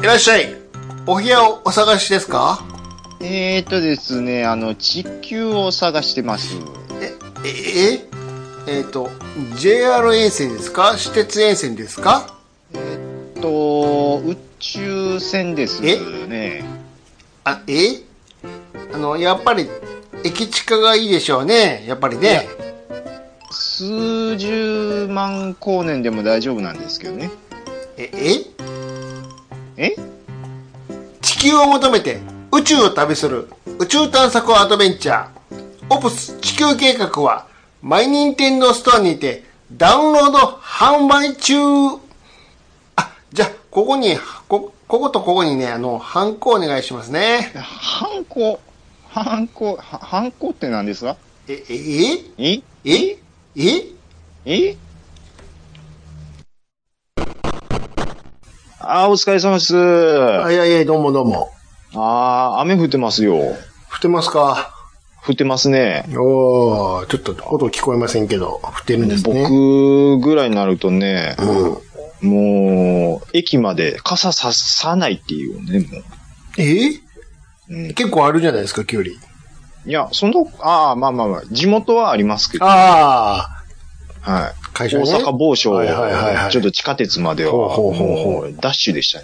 いらっしゃい。お部屋をお探しですか？ ですね、地球を探してます。 JR 沿線ですか？私鉄沿線ですか？ 宇宙船ですね。 やっぱり駅地下がいいでしょうね。やっぱりね。 数十万光年でも大丈夫なんですけどね。 地球を求めて宇宙を旅する宇宙探索アドベンチャーオプス地球計画はマイニンテンドーストアにてダウンロード販売中。じゃあこことここにね、ハンコお願いしますね。 ハンコって何ですか？ お疲れ様です。 いや、どうも。 雨降ってますよ。 降ってますか？ 降ってますね。 ちょっと音聞こえませんけど、降ってるんですね。 僕ぐらいになるとね、もう、駅まで傘ささないっていうね、もう。 結構あるじゃないですか、距離。 いや、まあ、地元はありますけど。 はい。会社ね。 大阪某所、ちょっと地下鉄までは、もうダッシュでしたね。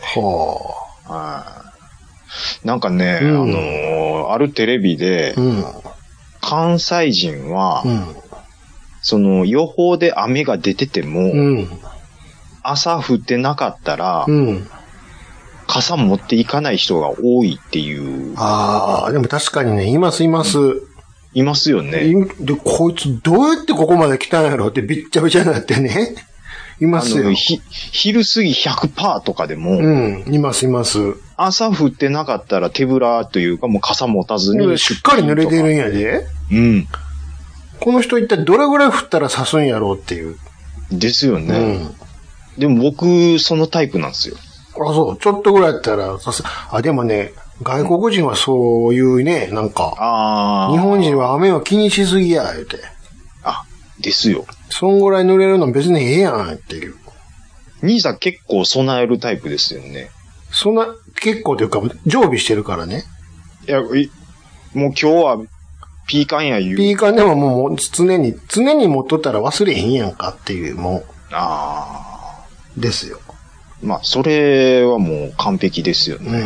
なんかね、あるテレビで、関西人は、その予報で雨が出てても、朝降ってなかったら、傘持っていかない人が多いっていう。 でも確かにね、います。 いますよね。 で、こいつどうやってここまで来たんやろってびっちゃびちゃになってね。いますよ。 昼過ぎ 100% とかでも。 います。 朝降ってなかったら手ぶらというかもう傘持たずに。 しっかり濡れてるんやで。この人一体どれぐらい降ったら刺すんやろうっていう。 ですよね。でも僕、そのタイプなんですよ。 そう。ちょっとぐらいやったら刺す。でもね、外国人はそういうね、なんか。日本人は雨を気にしすぎや、言うて。 ですよ。 そんぐらい濡れるの別にええやんっていう。 兄さん結構備えるタイプですよね。 結構というか、常備してるからね。 いや、もう今日は、ピーカンや言う。 ピーカンでももう常に持っとったら忘れへんやんかっていう、もう。ですよ。 まあ、それはもう完璧ですよね。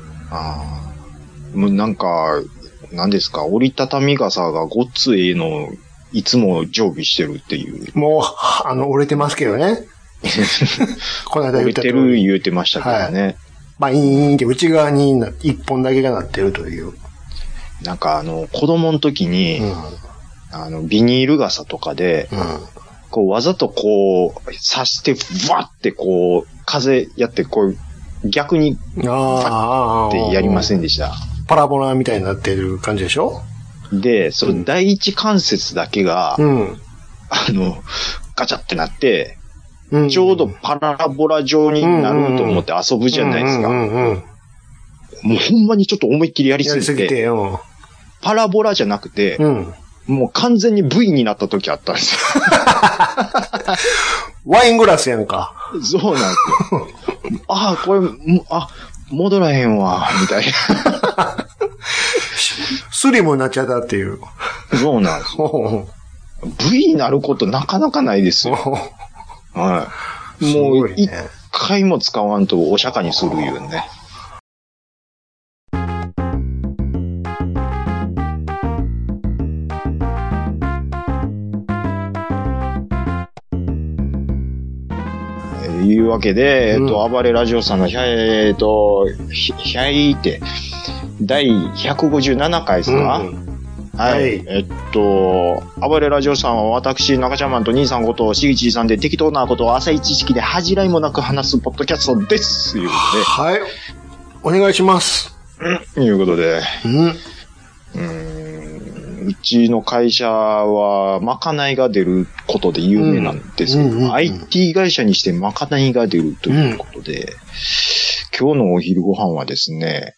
もうなんか、何ですか、折りたたみ傘がごっつええの、いつも常備してるっていう。 もう、折れてますけどね。この間言った折れてる言うてましたけどね。 バイーンって内側に一本だけがなってるという。 なんか子供の時に、ビニール傘とかで、こうわざとこう、刺して、わってこう、風やってこう、逆に、ってやりませんでした。 パラボラみたいになってる感じでしょ？ で、その第一関節だけが、ガチャってなって、ちょうどパラボラ状になると思って遊ぶじゃないですか。もうほんまにちょっと思いっきりやりすぎて、パラボラじゃなくて、もう完全に V になった時あったんですよ。 ワイングラスやんか。 そうなんですよ。これ、戻らへんわ、みたいな。 スリムになっちゃったっていう。 そうなんですよ。V になることなかなかないですよ。もう一回も使わんとお釈迦にするいうね。いうわけで、暴れラジオさんの第157回ですか？はい。暴れラジオさんは私、中ちゃんマンと兄さんことしぎちさんで適当なことを浅い知識で恥じらいもなく話すポッドキャストです。いうことで。 はい。お願いします。 ということで。うちの会社は、まかないが出ることで有名なんですけど、IT 会社にしてまかないが出るということで、今日のお昼ご飯はですね、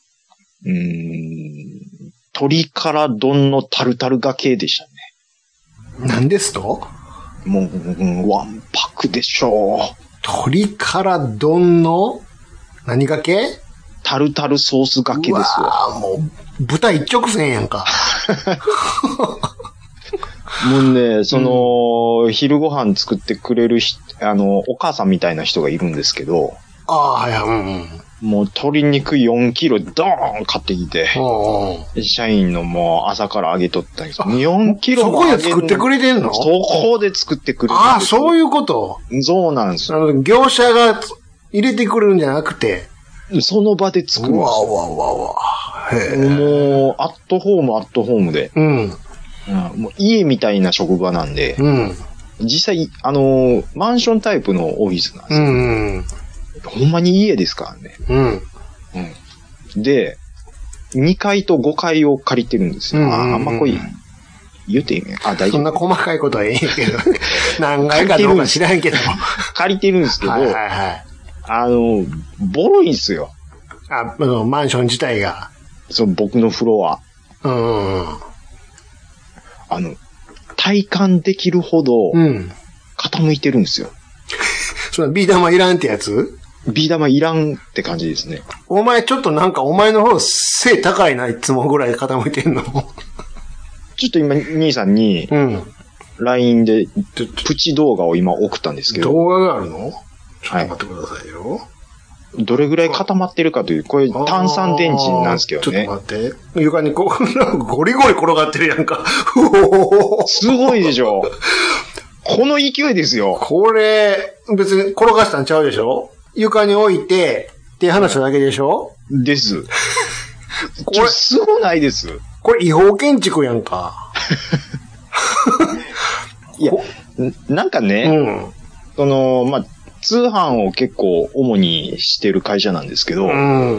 鶏から丼のタルタルがけでしたね。 何ですと？ もう、わんぱくでしょう。 鶏から丼の何がけ？ タルタルソースがけですわ。 もう、豚一直線やんか。 もうね、昼ご飯作ってくれるお母さんみたいな人がいるんですけど。 はいはい、うんうん。 もう鶏肉4キロドーン買ってきて、社員のもう朝から揚げとったんですよ。4キロそこで作ってくれてんの？ そこで作ってくれてる。 ああ、そういうこと？ そうなんですよ。 業者が入れてくれるんじゃなくて。 その場で作るんですよ。もう、アットホームで。うん。もう家みたいな職場なんで、うん、実際、マンションタイプのオフィスなんですよ。うんほんまに家ですからね。うんうん、で、2階と5階を借りてるんですよ。あんまこい言うていいね。大丈夫。 そんな細かいことはええけど。何階かどうか知らんけど。 借りてるんですけど、はいはいはい、ボロいんですよ。 マンション自体が。 僕のフロア。体感できるほど、傾いてるんですよ。 それビー玉いらんってやつ？ ビー玉いらんって感じですね。 お前ちょっとなんかお前の方背高いな、いつもぐらい傾いてんの。 ちょっと今、兄さんに、LINE で、プチ動画を今送ったんですけど。 動画があるの？ちょっと待ってくださいよ。 どれぐらい固まってるかという、これ炭酸電池なんですけどね。 ちょっと待って。床にこう、ゴリゴリ転がってるやんか。 すごいでしょ。この勢いですよ。 これ、別に転がしたんちゃうでしょ？床に置いて、って話しただけでしょ？ です。これ、すごないです。 これ違法建築やんか。 いや、なんかね、通販を結構主にしてる会社なんですけど、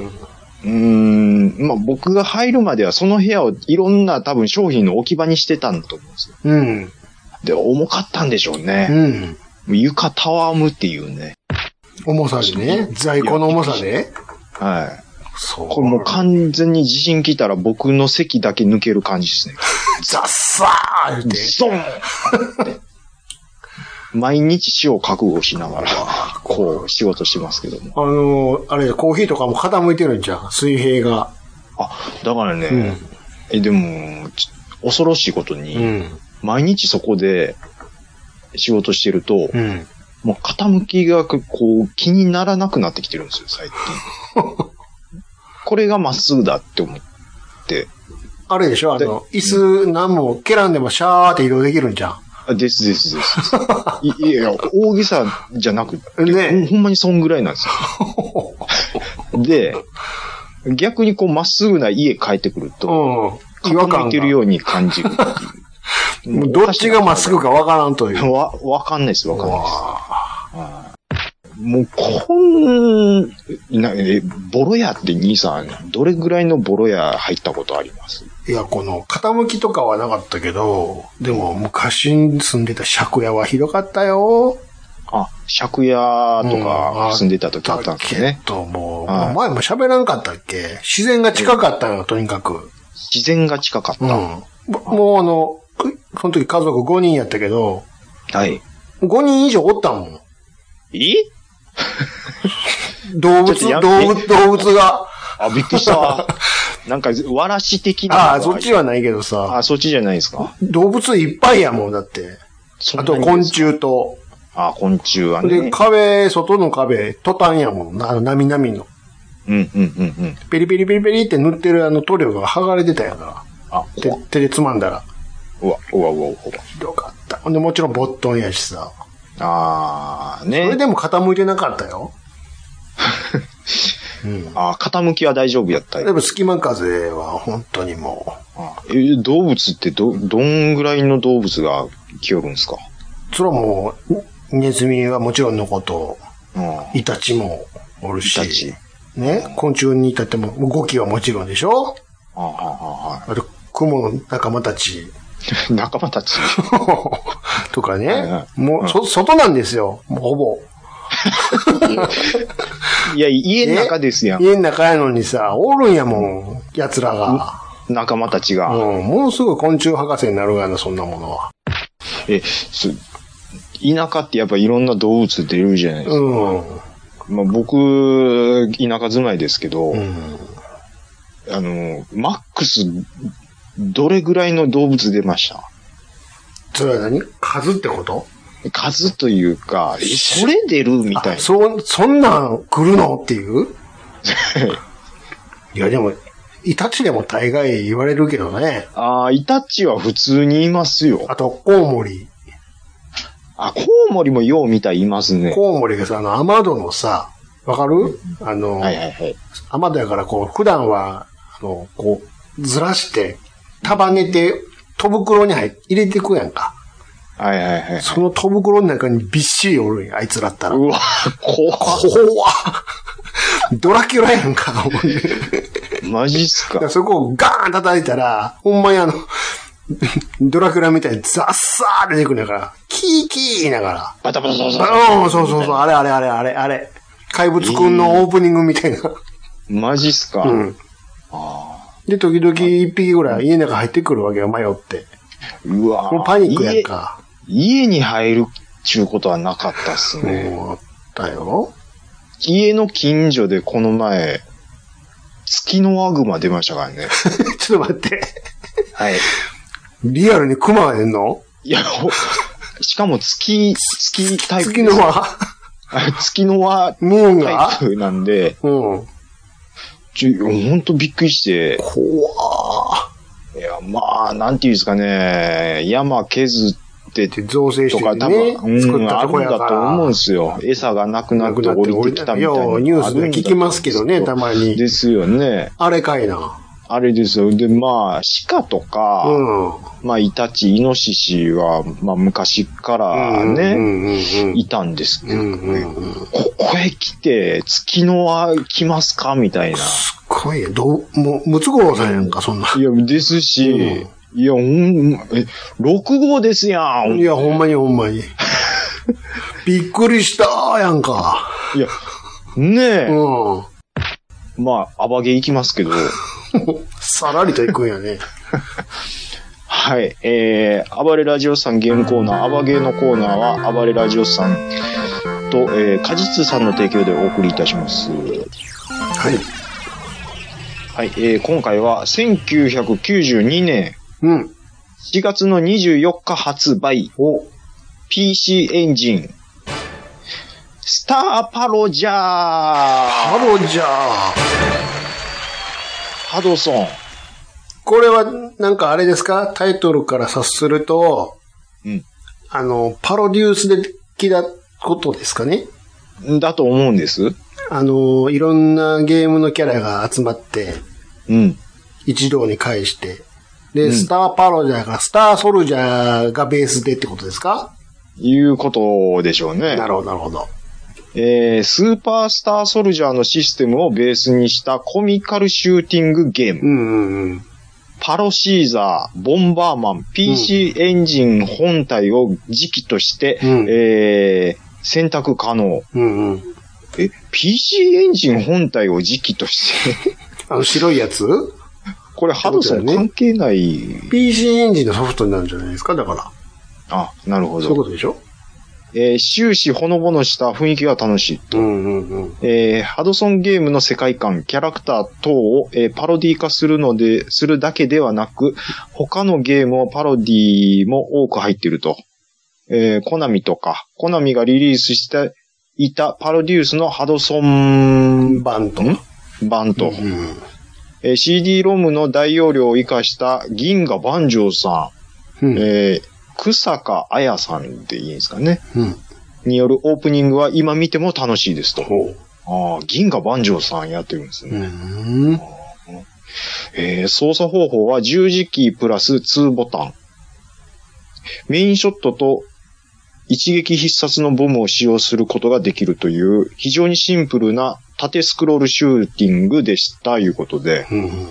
僕が入るまではその部屋をいろんな多分商品の置き場にしてたんだと思うんですよ。で、重かったんでしょうね。床たわむっていうね。 重さでね。在庫の重さで。 はい。そう。これもう完全に地震来たら僕の席だけ抜ける感じですね。 ザッサーって。 ゾーン毎日死を覚悟しながら、こう、仕事してますけども。 あれ、コーヒーとかも傾いてるんじゃん、水平が。 だからね、でも、恐ろしいことに、毎日そこで仕事してると、もう傾きがこう気にならなくなってきてるんですよ、最近。これがまっすぐだって思って。 あれでしょ椅子何も蹴らんでもシャーって移動できるんじゃん。 です。いや、大げさじゃなくて、ね、ほんまにそんぐらいなんですよ。で、逆にこうまっすぐな家帰ってくると、違和感が。傾いてるように感じるっていう。 どっちがまっすぐかわからんという。 わかんないです。もう、ボロ屋って兄さん、どれぐらいのボロ屋入ったことあります？ いや、この、傾きとかはなかったけど、でも昔住んでた借家はひどかったよ。 借家とか住んでた時あったんですね。 もう前も喋らんかったっけ？自然が近かったよ、とにかく。 自然が近かった。 もうその時家族5人やったけど、 はい。 5人以上おったもん。動物が。 びっくりした。なんか、わらし的な。 そっちはないけどさ。 そっちじゃないですか。 動物いっぱいやもん、だって。あと昆虫と。 昆虫はね。 で、外の壁、トタンやもん。なみなみの。ペリペリペリペリって塗ってる塗料が剥がれてたやんか。手でつまんだら。 うわ。 ひどかった。ほんで、もちろんボットンやしさ。 ね。 それでも傾いてなかったよ。 傾きは大丈夫やったよ。 でも隙間風は本当にもう。動物ってどんぐらいの動物が来よるんですか？ それはもう、ネズミはもちろんのこと、イタチもおるし、ね、昆虫に至っても、ゴキはもちろんでしょ？あと、クモの仲間たち。 仲間たちとかね。もう、外なんですよ。もうほぼ。 いや、家の中ですやん。 家の中やのにさ、おるんやもん、奴らが。 仲間たちが。 もうすぐ昆虫博士になるがな、そんなものは。 田舎ってやっぱいろんな動物出るじゃないですか。 まあ僕、田舎住まいですけど、マックス、どれぐらいの動物出ました？ それは何？数ってこと？ 数というか、それ出るみたいな。 そんなん来るのっていういやでも、イタチでも大概言われるけどね。 ああ、イタチは普通にいますよ。 あと、コウモリ。 あ、コウモリもよう見たらいますね。 コウモリがさ、雨戸のさ、わかる？はいはいはい。 雨戸やからこう、普段は、こう、ずらして、束ねて、戸袋に入れていくやんか。 はいはいはい。 その戸袋の中にびっしりおるんや、あいつらったら。 うわ、怖っ。 ドラキュラやんか。 マジっすか。 そこをガーン叩いたら、ほんまにドラキュラみたいにザッサー出てくるんやから、キーキー言いながら。 バタバタバタバタ。 そうそうそう、あれ。怪物くんのオープニングみたいな。 マジっすか。 で、時々一匹ぐらい家の中入ってくるわけよ、迷って。 うわもうパニックやんか。 家に入るっちゅうことはなかったっすね。 あったよ。 家の近所でこの前、月のワグマ出ましたからね。 ちょっと待って。 はい。 リアルにクマが出んの？ いや、しかも月タイプ。 月の輪月の輪ムーンがタイプなんで、ほんとびっくりして。 怖いや、まあ、なんていうんですかね、山削って造成してとか多分、あるんだと思うんですよ。餌がなくなって降りてきたみたいな。 ニュースで聞きますけどね、たまに。 ですよね。 あれかいな。 あれですよ。で、まあ、鹿とか、まあ、イタチ、イノシシは、まあ、昔からね、いたんですけどね。ここへ来て、月の輪来ますかみたいな。 すごい。もう、ムツゴロウさんやんか、そんな。 いや、ですし、いや、6号ですやん。 いや、ほんまに。びっくりしたやんか。 いや、ねえ。まあ、アバゲ行きますけど。 さらりと行くんやね。 はい。暴れラジオさんゲームコーナー、アバゲーのコーナーは、暴れラジオさんと、果実さんの提供でお送りいたします。 はい。 はい。今回は、1992年、4月の24日発売、PC エンジン、スターパロジャー。ハドソン。 これは、なんかあれですか？タイトルから察すると、パロデュースできたことですかね？ だと思うんです。 いろんなゲームのキャラが集まって、一堂に会して、で、スターパロジャーからスターソルジャーがベースでってことですか？ いうことでしょうね。 なるほど。 スーパースターソルジャーのシステムをベースにしたコミカルシューティングゲーム。パロシーザー、ボンバーマン、PC エンジン本体を時期として、選択可能。PC エンジン本体を時期として白いやつ？ これハドソン関係ない。 PC エンジンのソフトになるんじゃないですか？だから。 あ、なるほど。 そういうことでしょ？ 終始ほのぼのした雰囲気が楽しい。ハドソンゲームの世界観、キャラクター等を、パロディ化するだけではなく、他のゲームをパロディも多く入っていると。コナミがリリースしていたパロデュースのハドソンバント。 CD-ROM の大容量を活かした銀河万丈さん。草加彩さんでいいんですかね。によるオープニングは今見ても楽しいですと。銀河万丈さんやってるんですね。操作方法は十字キープラス2ボタン。メインショットと一撃必殺のボムを使用することができるという非常にシンプルな縦スクロールシューティングでしたいうことで。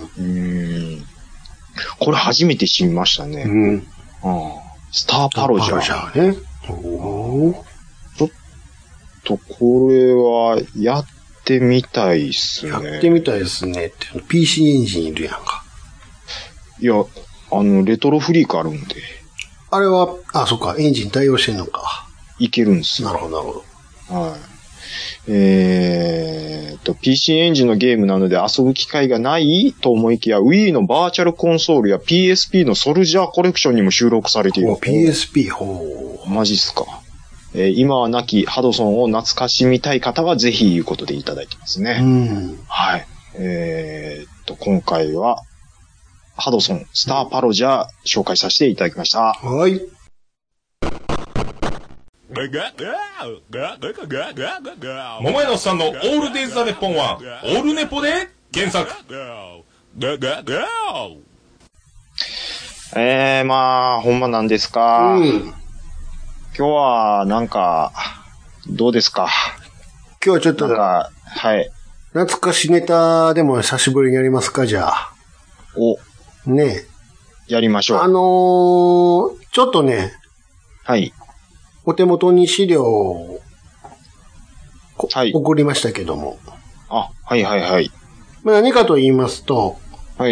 これ初めて知りましたね。スターパロジャー。 ね。 ちょっとこれはやってみたいっすね。 やってみたいですねって。PC エンジンいるやんか。 いや、レトロフリークあるんで。 あれは、そっか、エンジン対応してんのか。 いけるんですよ。 なるほど。 PC エンジンのゲームなので遊ぶ機会がないと思いきや、Wii のバーチャルコンソールや PSP のソルジャーコレクションにも収録されている。 PSP、ほう。 マジっすか。今は亡きハドソンを懐かしみたい方はぜひいうことでいただいてますね。はい。今回は、ハドソン、スターパロジャー紹介させていただきました。 はい。 桃屋のおっさんのオールデイズ・ザ・ネッポンはオールネポで検索。 まあほんまなんですか、今日はなんかどうですか。 今日はちょっとはい、 懐かしネタでも久しぶりにやりますか。じゃあねやりましょう。 ちょっとね、 はい、 お手元に資料を、 はい、 送りましたけども。 はいはいはい。 何かと言いますと、 はい。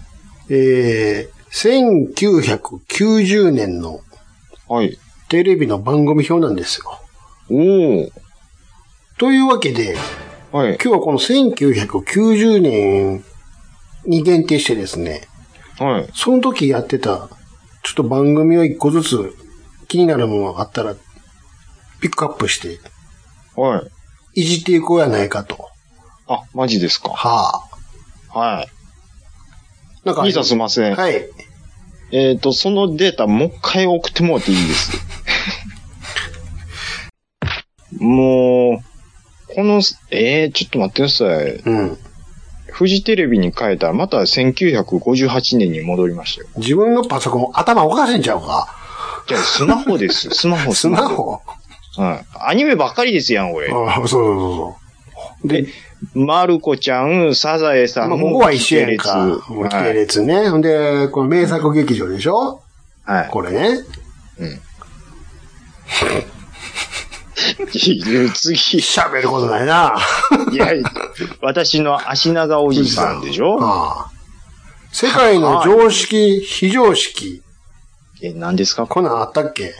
1990年の、 はい。 テレビの番組表なんですよ。というわけで、 はい。 今日はこの1990年に限定してですね、 はい。 その時やってた、ちょっと番組を一個ずつ気になるものがあったら、ピックアップして、 はい。 いじっていこうやないかと。 マジですか。 はあ。はい。 なんか。 兄さんすいません。 はい。 そのデータもう一回送ってもらっていいですもう、この、ちょっと待ってください。フジテレビに変えたらまた1958年に戻りましたよ。 自分のパソコン頭おかしいんちゃうか。 じゃあスマホです。スマホ。 スマホはい。アニメばっかりですやん、俺。 そう。 で、マルコちゃん、サザエさんも、 ここは一緒やんか。規定列ね。ほんで、この名作劇場でしょ。はい。これね。 次。 喋ることないな。 いや、私の足長おじさんでしょ。 世界の常識、非常識。 何ですか。 こんなんあったっけ。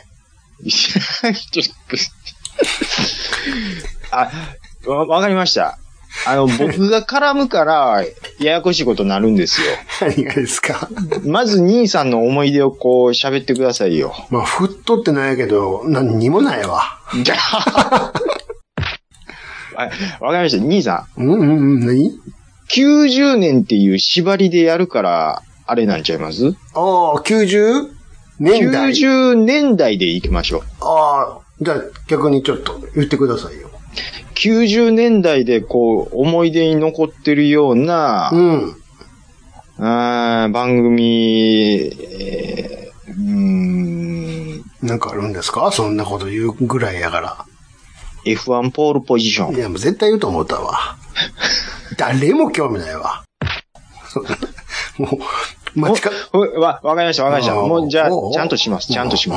わかりました。僕が絡むから、ややこしいことになるんですよ。 何がですか。 まず、兄さんの思い出をこう、喋ってくださいよ。 ふっとってないけど、何にもないわ。 じゃあ。わかりました。兄さん。 何 ?90 年っていう縛りでやるから、あれなんちゃいます？ 90年代。 90年代で行きましょう。 じゃあ逆にちょっと言ってくださいよ。 90年代でこう、思い出に残ってるような、番組、 なんかあるんですか？そんなこと言うぐらいやから。 F1 ポールポジション。 いや、もう絶対言うと思ったわ。誰も興味ないわ。もう、 わかりました。もう、じゃあ、ちゃんとします。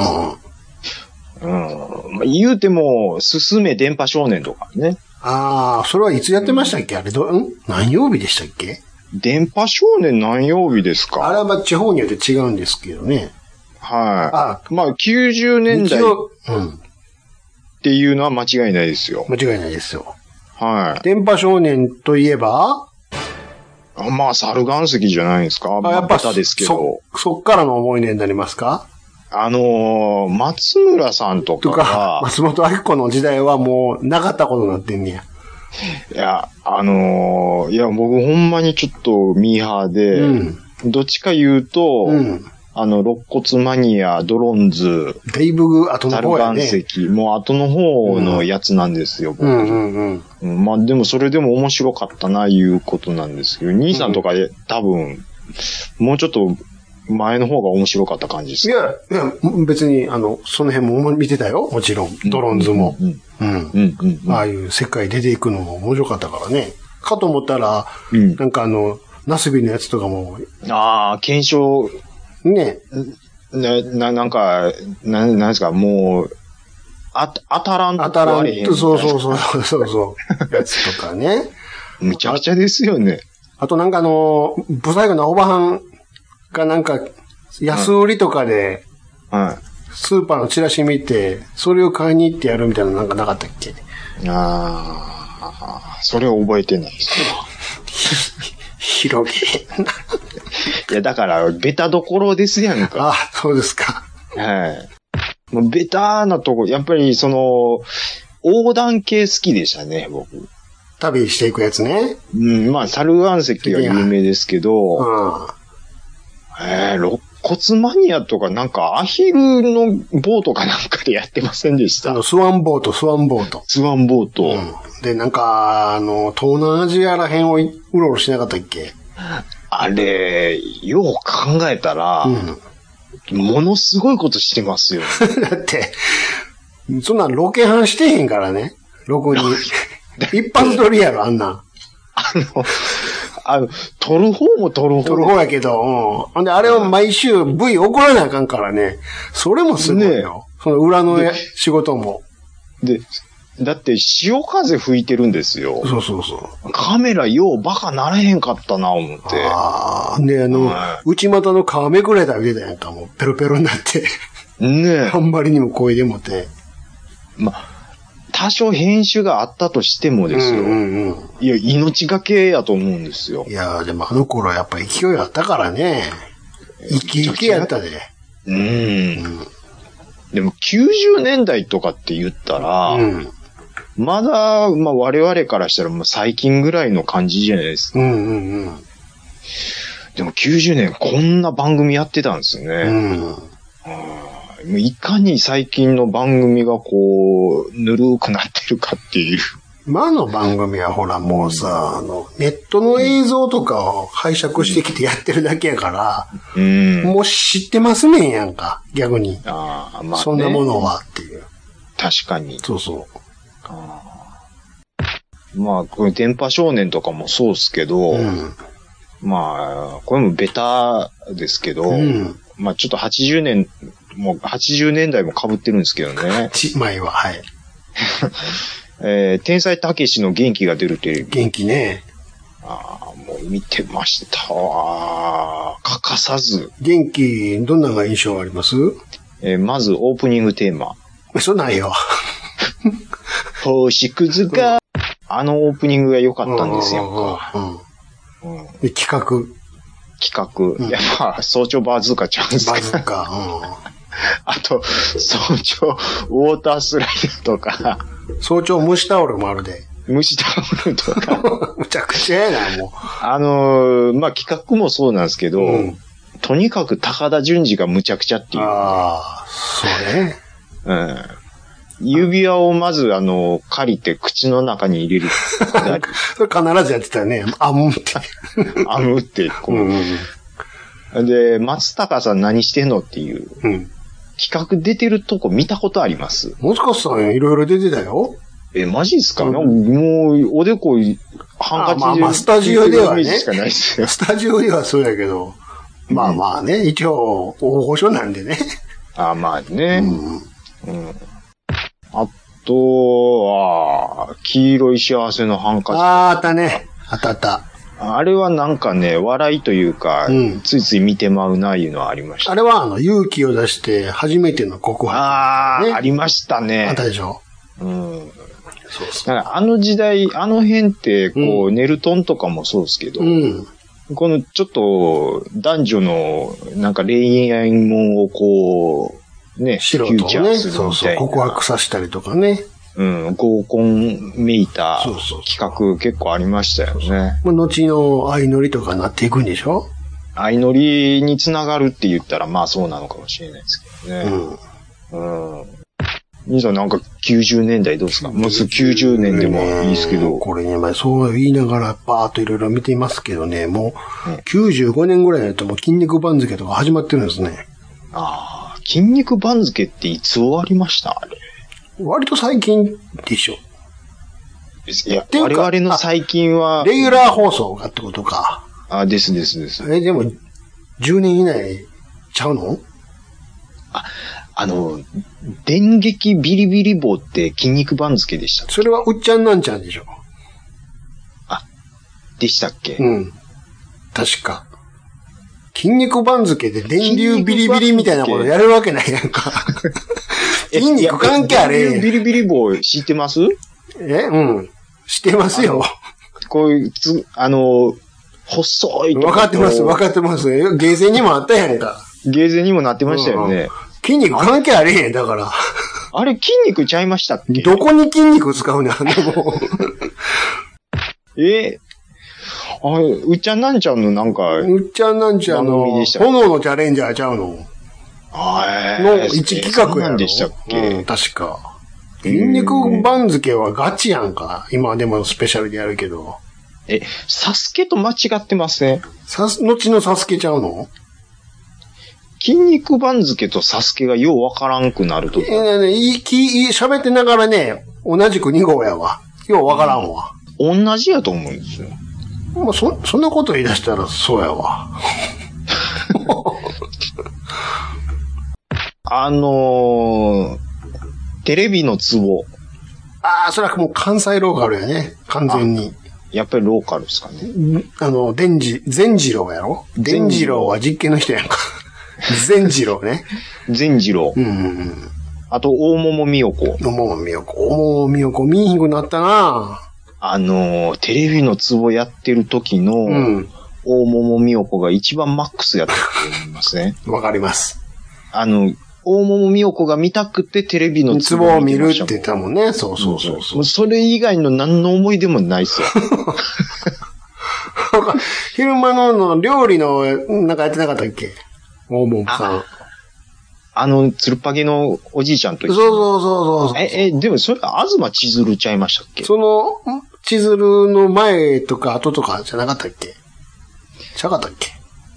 言うても、すすめ電波少年とかね。 それはいつやってましたっけ？あれ何曜日でしたっけ？ 電波少年何曜日ですか？ あれは地方によって違うんですけどね。 はい。まあ、90年代っていうのは間違いないですよ。 間違いないですよ。 はい。 電波少年といえばまあ、猿岩石じゃないですか。 やっぱベタですけど。 そっからの思い出になりますか？ 松村さんとかが。 松本明子の時代はもうなかったことになってんねや。 いや、僕ほんまにちょっとミーハーで、どっちか言うと、肋骨マニア、ドロンズ、 だいぶ後の方やね。 猿岩石、もう後の方のやつなんですよ、僕。まあでもそれでも面白かったな、いうことなんですけど、兄さんとかで多分、もうちょっと前の方が面白かった感じですか？ いや、別に、その辺も見てたよ、もちろん。ドロンズも。ああいう世界出ていくのも面白かったからね。かと思ったら、なんかナスビのやつとかも。 検証。 ね。 なんか、なんですか、もう、当たらんとそう。やつとかね。 めちゃくちゃですよね。 あとなんか不細工なおばはんがなんか、安売りとかで、 スーパーのチラシ見て、それを買いに行ってやるみたいなのなんかなかったっけ？ それは覚えてないです。 広げ。 いや、だから、ベタどころですやんか。 そうですか。 はい。もうベタなとこ、やっぱり横断系好きでしたね、僕。 旅していくやつね。 まあ、猿岩石が有名ですけど、肋骨マニアとかなんかアヒルのボートかなんかでやってませんでした？ スワンボート。 スワンボート。 で、なんか、東南アジアら辺をうろうろしなかったっけ？ あれ、よう考えたら、ものすごいことしてますよ。 だって、そんなんロケハンしてへんからね。ロコに。一発撮りやろ、あんなん。 撮る方も撮る方やけど、ほんで、あれを毎週 V 怒らなあかんからね。それもすごいよ。その裏の仕事も。 で、だって潮風吹いてるんですよ。 そう。 カメラようバカなれへんかったな、思って。 で、内股の皮めくれたら出たやんか、もうペロペロになって。 ねえ。 あんまりにも声でもて。 多少編集があったとしてもですよ。いや、命がけやと思うんですよ。 いや、でもあの頃はやっぱ勢いあったからね。イケイケやったで。 でも90年代とかって言ったら、まだ、我々からしたらもう最近ぐらいの感じじゃないですか。でも90年こんな番組やってたんですね。いかに最近の番組がこう、ぬるくなってるかっていう。 今の番組はほらもうさ、ネットの映像とかを拝借してきてやってるだけやから、もう知ってますねんやんか、逆に。そんなものはっていう。 確かに。 そう。 これ電波少年とかもそうっすけど、これもベタですけど、ちょっと80年代も被ってるんですけどね。 前は、はい。 天才たけしの元気が出るテレビ。 元気ね。 もう見てましたわ。欠かさず。 元気、どんなのが印象あります？ まずオープニングテーマ。 そうないよ。 星屑が、オープニングが良かったんですよ。 で、企画。 やっぱ、早朝バズーカちゃうんですか。 バズーカ。 あと、早朝ウォータースライダーとか。 早朝蒸しタオルもあるで。 蒸しタオルとか。 むちゃくちゃやな、もう。 企画もそうなんですけど、とにかく高田純次がむちゃくちゃっていう。 そうね。 指輪をまず借りて口の中に入れる。 それ必ずやってたよね。あむって。 あむって、で、松高さん何してんのっていう。企画出てるとこ見たことあります？ もしかしたらいろいろ出てたよ。 マジですか？もう、おでこ、ハンカチで。 スタジオではね。 しかないですよ。 スタジオではそうやけど。一応、大御所なんでね。 あとは、黄色い幸せのハンカチ。 あったね。あった。 あれはなんかね、笑いというか、ついつい見てまうな、いうのはありました。 あれは勇気を出して初めての告白、 ありましたね。 あったでしょ。 だからあの時代、あの辺って、ネルトンとかもそうですけど、このちょっと男女のなんか恋愛もを素人をね、告白させたりとかね。 合コンめいた企画結構ありましたよね。 後の相乗りとかなっていくんでしょ？ 相乗りにつながるって言ったらそうなのかもしれないですけどね。兄さんなんか90年代どうですか？もう90年でもいいですけど。これね、そう言いながらバーっといろいろ見ていますけどね、もう95年ぐらいになるともう筋肉番付とか始まってるんですね。 筋肉番付っていつ終わりました？あれ。 割と最近でしょ。 いや、我々の最近は。 レギュラー放送がってことか。 です。 でも、10年以内ちゃうの？ 電撃ビリビリ棒って筋肉番付でしたっけ？ それはうっちゃんなんちゃんでしょ。 でしたっけ？ 確か。 筋肉番付で電流ビリビリみたいなことやるわけないやんか。筋肉関係あれ。 電流ビリビリ棒知ってます？ うん。知ってますよ。 こういう、細いとこ。 分かってます。ゲーセンにもあったやんか。 ゲーセンにもなってましたよね。 筋肉関係あれへん、だから。 あれ筋肉ちゃいましたっけ？ どこに筋肉使うねん、あんなもん。 うっちゃんなんちゃんのなんか、 うっちゃんなんちゃんの、炎のチャレンジャーちゃうの。の一企画やろ。 でしたっけ？ 確か。筋肉番付はガチやんか。今でもスペシャルでやるけど。 サスケと間違ってません？ 後のサスケちゃうの？ 筋肉番付とサスケがようわからんくなるとか。 喋ってながらね、同じく2号やわ。ようわからんわ。 同じやと思うんですよ。 まあ、そんなこと言い出したらそうやわ。 テレビのツボ。 それはもう関西ローカルやね。完全に。 やっぱりローカルですかね。 善次郎やろ？善次郎は実験の人やんか。善次郎ね。 善次郎。あと、大桃美代子。 大桃美代子見ひんくなったな。 テレビのツボやってる時の、大桃美代子が一番マックスやったと思いますね。 わかります。 大桃美代子が見たくてテレビのツボを見るって言ったもんね。そう。 それ以外の何の思い出もないっすよ。 昼間の料理の、なんかやってなかったっけ？大桃さん。 つるっぱげのおじいちゃんと。 そう。 でもそれ、東千鶴ちゃいましたっけ？ その、千鶴の前とか後とかじゃなかったっけ？ちゃかったっけ？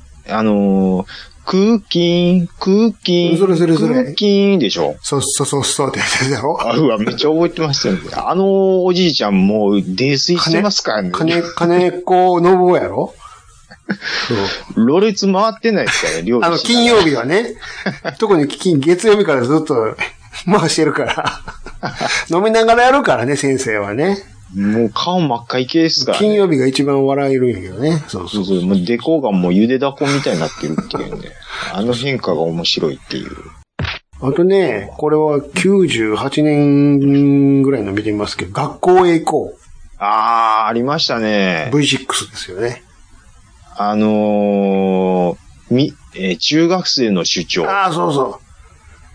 クーキーン。 それ。 クーキーンでしょ？ そうってやつだろ？ めっちゃ覚えてますよね。おじいちゃんもう泥酔してますからね。 金子信夫やろ？ ろれつ回ってないですからね、料理金曜日はね、特に月曜日からずっと回してるから、飲みながらやるからね、先生はね。 もう顔真っ赤い系ですからね。 金曜日が一番笑えるんやけどね。そう。 もうデコがもうゆでだこみたいになってるっていうね。変化が面白いっていう。 あとね、これは98年ぐらいの見てみますけど、学校へ行こう。 ありましたね。 V6 ですよね。 中学生の主張。 そう。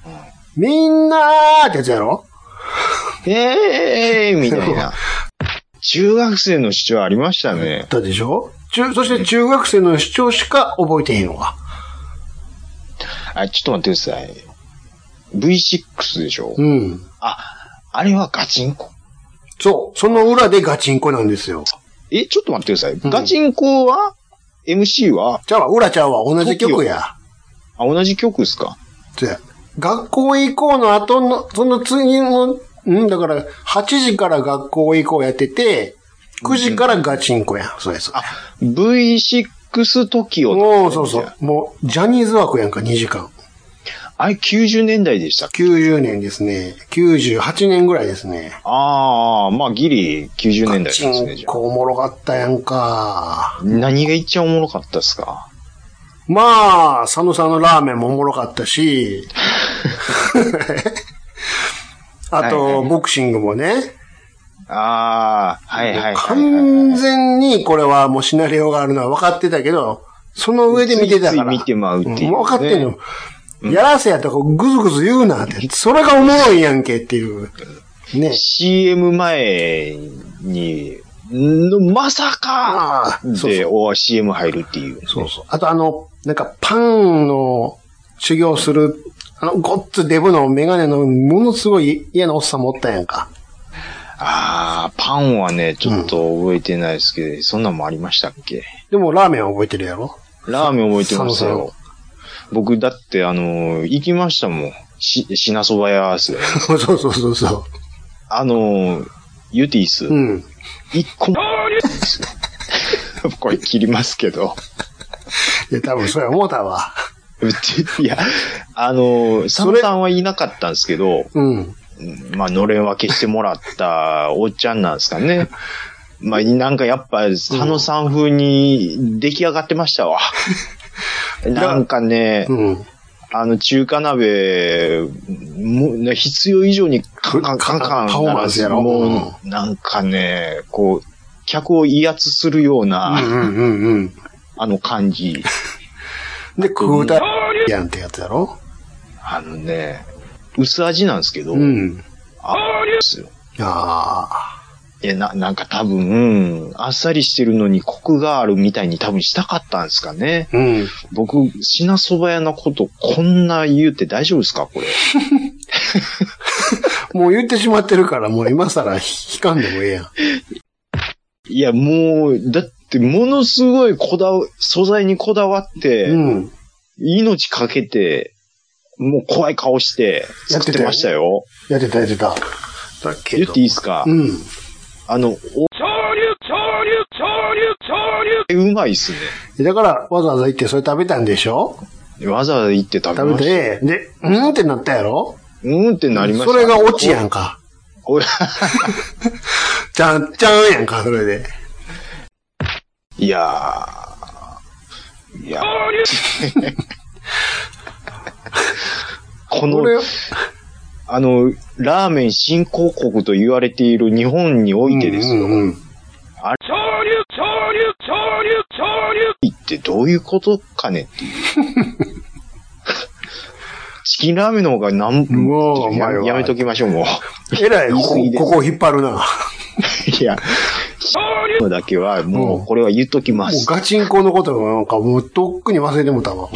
みんなーってやつやろ？ みたいな。中学生の主張ありましたね。 だでしょ？そして中学生の主張しか覚えてへんのか。 ちょっと待ってください。V6 でしょ？あれはガチンコ。 そう。その裏でガチンコなんですよ。 ちょっと待ってください。ガチンコはMC は裏ちゃうわ。同じ曲や。 同じ曲ですか？ 学校へ行こうの後の、その次の、だから、8時から学校へ行こうやってて、9時からガチンコや。そうです。 V6 TOKIO。 そう。もう、ジャニーズ枠やんか、2時間。 あれ、90年代でしたっけ？ 90年ですね。98年ぐらいですね。 ギリ90年代ですね。 ガチンコおもろかったやんか。 何が一番おもろかったですか？ 佐野さんのラーメンもおもろかったし、あと、ボクシングもね。完全にこれはもうシナリオがあるのは分かってたけど、その上で見てたから。 つい見てまうっていう、ね。 分かってんの。やらせやとかぐずぐず言うなって。それがおもろいやんけっていう。ね。 CM 前に、まさかで、CM 入るっていう、ね。 そう。あとなんかパンの修行する、ごっつデブのメガネのものすごい嫌なおっさん持ったやんか。 パンはね、ちょっと覚えてないですけど、そんなんもありましたっけ？ でもラーメンは覚えてるやろ？ ラーメン覚えてますよ。僕だって行きましたもん。品そば屋ですよ。 そう。 ユティス。一個もこれ切りますけど。 いや、多分それ思ったわ。 いや、サムさんはいなかったんですけど、のれん分けしてもらったおっちゃんなんですかね。なんかやっぱ、佐野さん風に出来上がってましたわ。 なんかね、中華鍋、必要以上にカンカンカンカンパフォーマンスやろ。 もう、なんかね、こう、客を威圧するような、感じ。 で、食うたやんってやつやろ。 薄味なんですけど、ですよ。いや、なんか多分、あっさりしてるのにコクがあるみたいに多分したかったんですかね。僕、品蕎麦屋のことこんな言うて大丈夫ですかこれ。 もう言ってしまってるから、もう今更引かんでもええやん。 いや、もう、だってものすごい素材にこだわって、命かけて、もう怖い顔して作ってましたよ。 やってた。言っていいですか？うまいっすね。 だから、わざわざ行ってそれ食べたんでしょ？ わざわざ行って食べました。 食べて、で、ってなったやろ？ ってなりました。 それがオチやんか。ちゃんやんか、それで。 いやこの、ラーメン新興国と言われている日本においてですよ。あれ、ってどういうことかねっていう。チキンラーメンの方がもうやめときましょう、もう。 えらい、ここ引っ張るな。 いや、のだけは、もう、これは言っときます。 もうガチンコのことがなんかもうとっくに忘れてもたわ。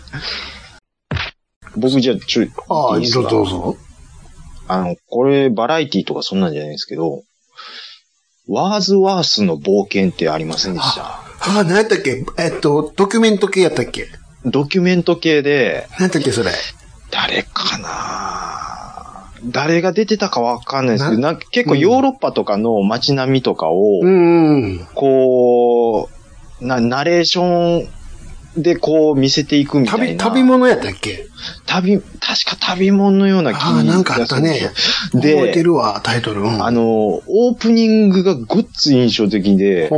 僕じゃあ、 いいですか？どうぞ。 これ、バラエティとかそんなんじゃないですけど、ワーズワースの冒険ってありませんでした？ 何やったっけ？ドキュメント系やったっけ？ ドキュメント系で、 何やったっけ、それ。 誰かな？誰が出てたかわかんないですけど、なんか結構ヨーロッパとかの街並みとかを、こう、ナレーションでこう見せていくみたいな。 旅物やったっけ？ 確か旅物のような気がする。 なんかあったね。 で、 覚えてるわ、タイトル。 オープニングがごっつ印象的で、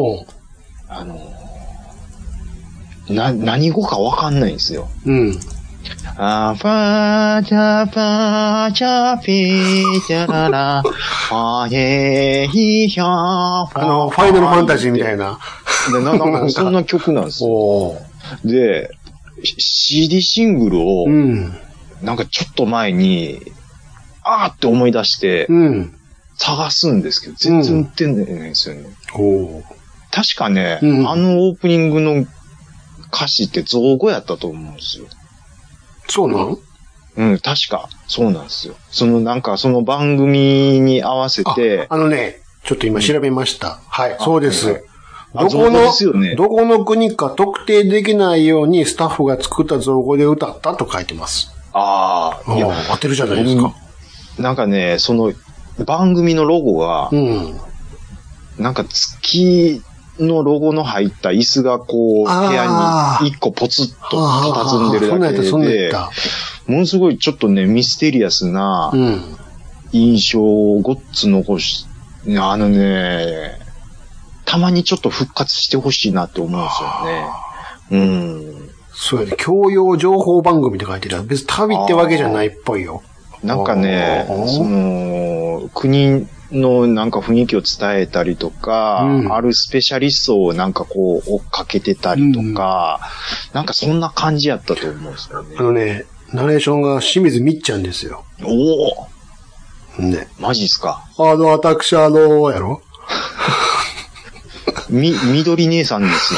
何語かわかんないんですよ。パーチャパーチャピーチャララ、パーヘヒヒャーファイナルファンタジーみたいな。 なんかそんな曲なんですよ。で、CD シングルを、なんかちょっと前に、って思い出して、探すんですけど、全然売ってないんですよね。確かね、オープニングの歌詞って造語やったと思うんですよ。 そうなん？ 確か、そうなんですよ。なんかその番組に合わせて。 ちょっと今調べました。はい、そうです。どこの国か特定できないようにスタッフが作った造語で歌ったと書いてます。当てるじゃないですか。 なんかね、その番組のロゴが、なんか月のロゴの入った椅子がこう、部屋に一個ポツッと佇んでるだけで、ものすごいちょっとね、ミステリアスな印象をごっつ残し、たまにちょっと復活してほしいなって思うんですよね。 そうやね。教養情報番組って書いてる。別に旅ってわけじゃないっぽいよ。 なんかね、国のなんか雰囲気を伝えたりとか、あるスペシャリストをなんかこう追っかけてたりとか、なんかそんな感じやったと思うんですよね。 ナレーションが清水みっちゃんですよ。ね。 マジっすか？ 私やろ緑姉さんです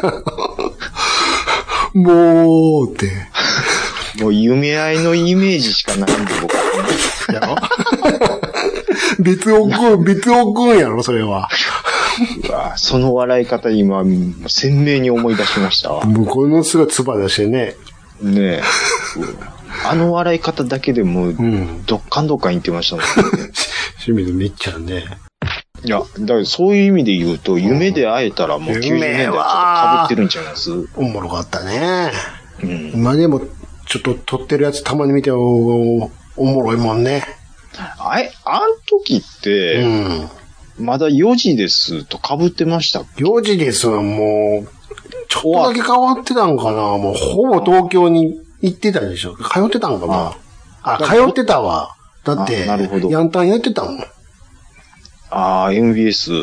ね。もうって。 もう夢愛のイメージしかないんで僕は。 やろ別をくんやろ、それは。 その笑い方今、鮮明に思い出しましたわ。 もうこのすごい唾出してね。 ねえ。笑い方だけでも、どっかん言ってましたもんね。 清水みっちゃんね。 いや、だからそういう意味で言うと、夢で会えたらもう90年代ちょっと被ってるんちゃいます？ おもろかったね。今でもちょっと撮ってるやつたまに見ておもろいもんね。 あん時って、まだ4時ですと被ってましたっけ？ 4時ですはもう、 ちょっとだけ変わってたんかな。もうほぼ東京に行ってたでしょ。通ってたんかな。通ってたわ。だって、ヤンタンやってたもん。 MBS。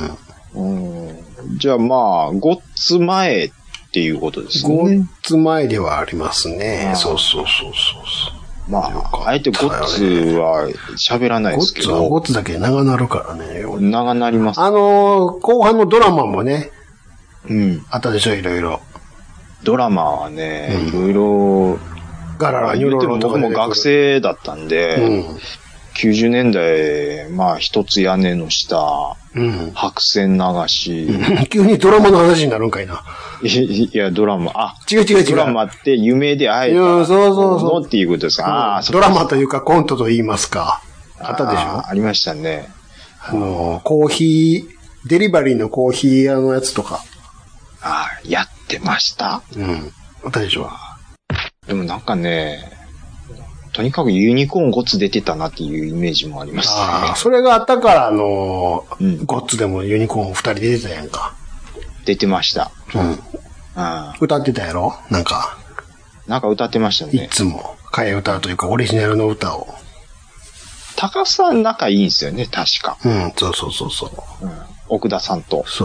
じゃあまあ、ごっつ前っていうことですね。 ごっつ前ではありますね。そう。 まあ、あえてごっつは喋らないですけど。 ごっつだけ長なるからね。 長なります。 後半のドラマもね。あったでしょ、いろいろ。 ドラマはね、いろいろ。 ガララニュロロとか僕も学生だったんで、90年代、まあ一つ屋根の下、白線流し。 急にドラマの話になるんかいな。 いや、ドラマ、 違う。 ドラマって夢で会えたのっていうことですか。 ドラマというかコントと言いますか。あったでしょ。 ありましたね。 コーヒー、デリバリーのコーヒー屋のやつとか。 やってました。 あったでしょ。 でもなんかね、とにかくユニコーンゴッツ出てたなっていうイメージもありますね。 それがあったからゴッツでもユニコーン2人出てたやんか。 出てました。 歌ってたやろなんか歌ってましたね。 いつも、替え歌というかオリジナルの歌を。 高須さん仲いいんですよね、確か。 そう。 奥田さんと。 そう。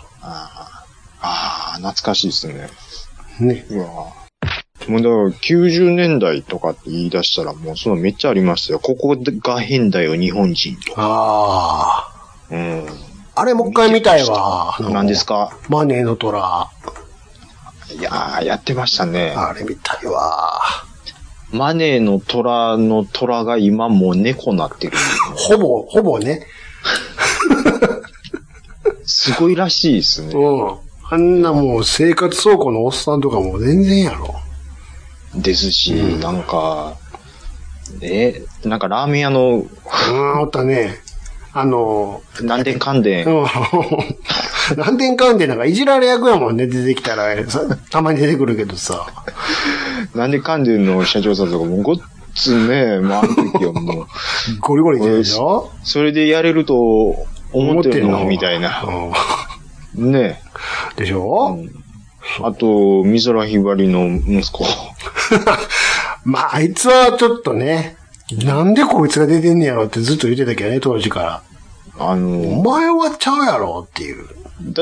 懐かしいですね。 ね。 もうだから90年代とかって言い出したらもうそのめっちゃありましたよ。ここが変だよ、日本人とか。 あれもう一回見たいわ。 何ですか？ マネーの虎。 いやー、やってましたね。 あれ見たいわ。 マネーの虎が今もう猫なってる。 ほぼね。 すごいらしいですね。 あんなもう生活倉庫のおっさんとかも全然やろ。 ですし、なんかラーメン屋の、 おったね。 なんでんかんでん。 なんでんかんでんなんかいじられ役やもんね、出てきたら。たまに出てくるけどさ。 なんでかんでんの社長さんとかもごっつね、あの時はもう。 ゴリゴリ言ってるでしょ？ それでやれると思ってるのみたいな。ねでしょ？ あと、美空ひばりの息子。 まあ、あいつはちょっとね、なんでこいつが出てんねやろってずっと言ってたけどね、当時から。お前はちゃうやろっていう。 だって、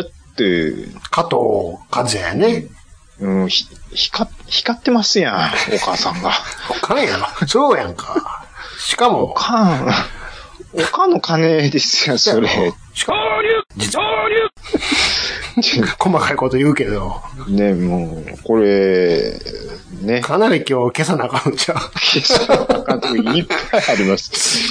加藤和也やね。 光ってますやん、お母さんが。 おかんやろ。そうやんか。しかも。 おかんの金ですよ、それ。 実細かいこと言うけど。 ね、もう、これ、ね。 かなり今日消さなあかんじゃん。 消さなあかんとこいっぱいあります。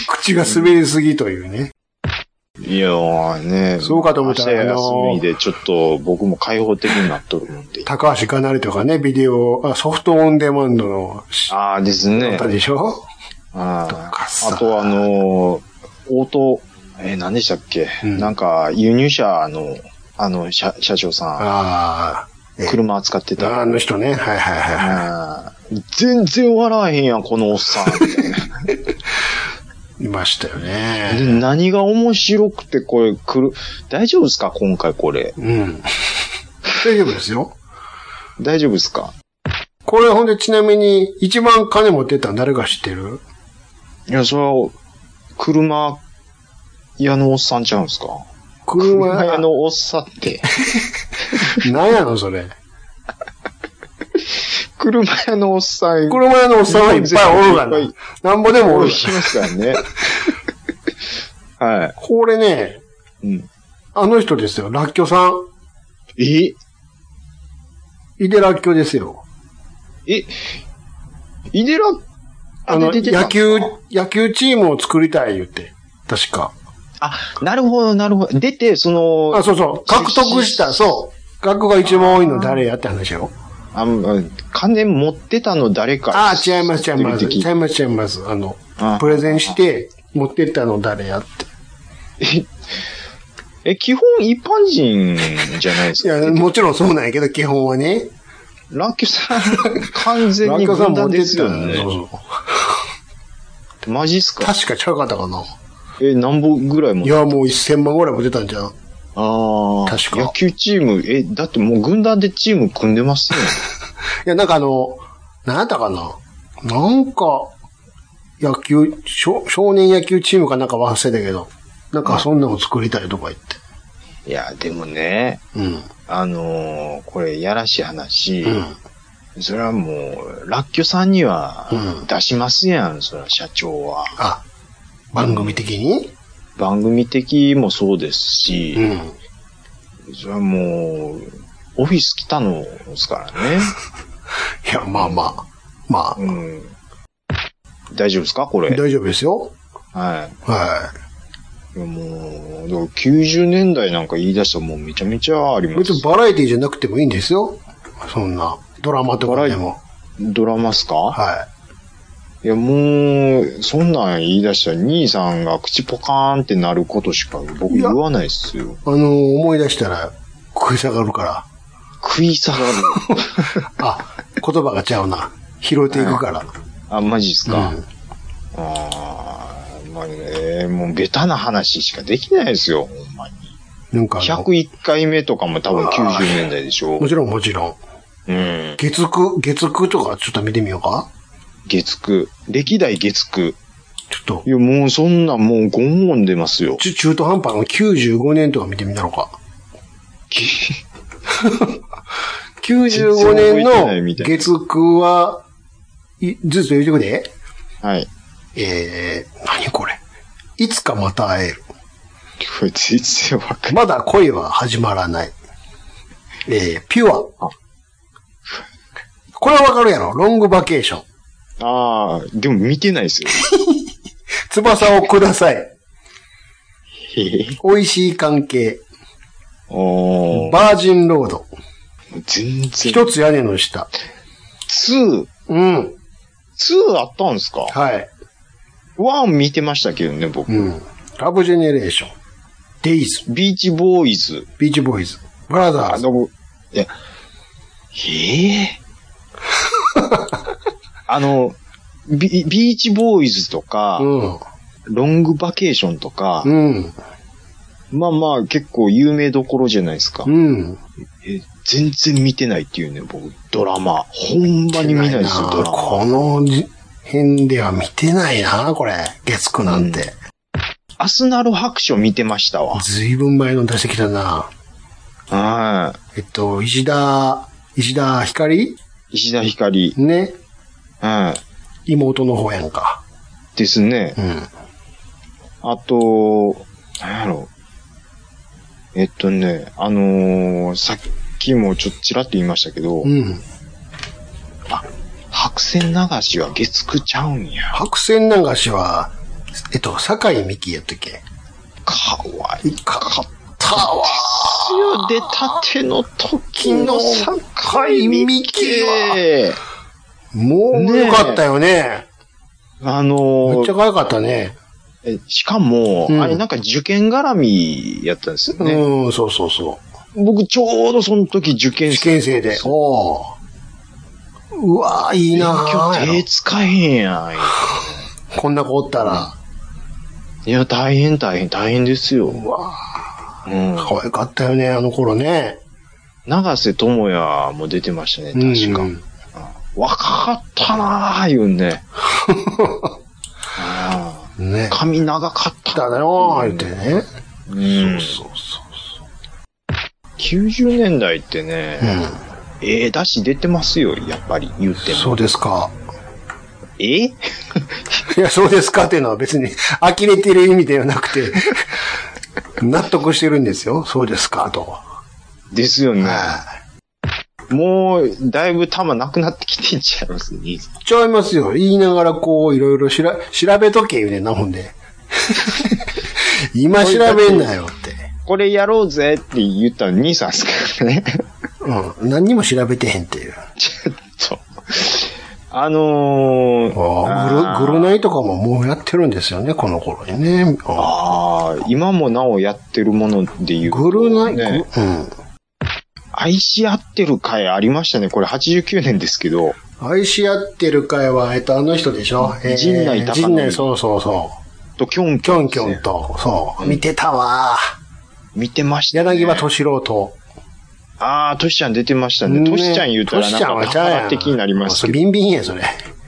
口が滑りすぎというね。 いやーね。 そうかと思ったら休みでちょっと僕も開放的になっとるもんで。 高橋かなりとかね、ビデオ、ソフトオンデマンドの。 ですね。 あったでしょ？ あと何でしたっけ、なんか、輸入車の、社長さん。車扱ってた。 あの人ね。はい。 全然笑わへんやん、このおっさん。みたいな。 いましたよね。 で、何が面白くてこれ大丈夫ですか今回これ。 大丈夫ですよ。 大丈夫ですか？ これほんでちなみに一番金持ってったの誰か知ってる？ いや、それは、車屋のおっさんちゃうんですか？ 車屋のおっさんって。 何やのそれ。 車屋のおっさん。 車屋のおっさんはいっぱいおるがな。なんぼでもおる。 しますからね。はい。 これね、あの人ですよ、らっきょさん。井出らっきょですよ。井出らっ野球チームを作りたい言って。確か。 なるほど。出て、そうそう。獲得した、そう。額が一番多いの誰やって話よ。 金持ってたの誰か。 違います。プレゼンして、持ってったの誰やって。 基本一般人じゃないですか。 いや、もちろんそうなんやけど、基本はね。 ラッキョさん、完全に分断ですよね。マジっすか？ 確かちゃうかったかな。 何本ぐらいも？ いや、もう1000万ぐらいも出たんじゃん。 ああ。 確か。 野球チーム、だってもう軍団でチーム組んでますよね。 いや、なんかなんやったかな。なんか、少年野球チームかなんか忘れたけど、なんかそんなの作りたいとか言って。 いや、でもね、 うん。 これ、やらしい話、それはもう、ラッキョさんには出しますやん、それは社長は。 あ、番組的に？ 番組的もそうですし、それはもう、オフィス来たのですからね。 いや、まあ。 大丈夫ですかこれ。 大丈夫ですよ。 はい。 はい。 いやもう、だから90年代なんか言い出したらもうめちゃめちゃあります。 別にバラエティじゃなくてもいいんですよ。そんな、ドラマとかでも。 ドラマっすか？ はい。 いやもう、そんなん言い出したら兄さんが口ポカーンってなることしか僕言わないっすよ。 思い出したら食い下がるから。 食い下がるあ、言葉がちゃうな。拾っていくから。 あ、マジっすか？まあね、もうベタな話しかできないですよ、ほんまに。 なんか 101回目とかも多分90年代でしょ？ もちろん。月9とかちょっと見てみようか？ 月9。歴代月9。 ちょっと。 いや、もうそんなもうゴンゴン出ますよ。 中途半端の95年とか見てみたのか。95年の月9は、ずっと言うてくれ。 はい。 何これ。いつかまた会える。 これ全然わかんない。 まだ恋は始まらない。ピュア。これはわかるやろ。ロングバケーション。 ああ、でも見てないですよ。 翼をください。美味しい関係。バージンロード。 全然。 一つ屋根の下。 2。2あったんですか？ はい。 1見てましたけどね、僕。 ラブジェネレーション。デイズ。 ビーチボーイズ。 ブラザーズ。 いや、ビーチボーイズとか、ロングバケーションとか、まあ結構有名どころじゃないですか。全然見てないっていうね、僕、ドラマ。ほんまに見ないですよ、ドラマ。 この辺では見てないな、これ。月9なんて。 アスナル白書見てましたわ。 ずいぶん前の出してきたな。 はい。 石田ひかり。ね。 はい。 妹の方やんか。 ですね。あと、なんやろ。さっきもちょっとちらっと言いましたけど、白線流しは月9ちゃうんや。 白線流しは、坂井美紀やったっけ？ かわいかったわ。出たての時の坂井美紀は。 もうよかったよね。めっちゃ可愛かったね。 しかも、あれなんか受験絡みやったんですよね。 そう。 僕ちょうどその時受験生で。うわーいいなー。 勉強手使えへんやん。 こんな子おったら。 いや、大変ですよ。 うわー。可愛かったよね、あの頃ね。 長瀬智也も出てましたね、確か。若かったなー、言うね。 ね。 髪長かっただよー、言ってね。そう。 90年代ってね、だし出てますよ、やっぱり言っても。 そうですか。 いや、そうですかっていうのは別に呆れてる意味ではなくて、納得してるんですよ。そうですか、と。 ですよね。もう、だいぶ弾なくなってきてんちゃいますね。 ちゃいますよ。言いながらこう、いろいろ調べとけ言うねんな、ほんで。今調べんなよって。 これやろうぜって言ったの兄さんですからね。 何にも調べてへんっていう。 ちょっと。 グルナイとかももうやってるんですよね、この頃にね。 今もなおやってるもので言うと、ね。グルナイ、愛し合ってる回ありましたね。これ89年ですけど。 愛し合ってる回は、あの人でしょ？ 陣内孝則。 そう。 と、キョンキョンと、そう。見てたわ。 見てましたね。 柳葉敏郎と。 ああ、トシちゃん出てましたね。トシちゃん言うたらなんかタワー的になりますけど。 ビンビンや、それ。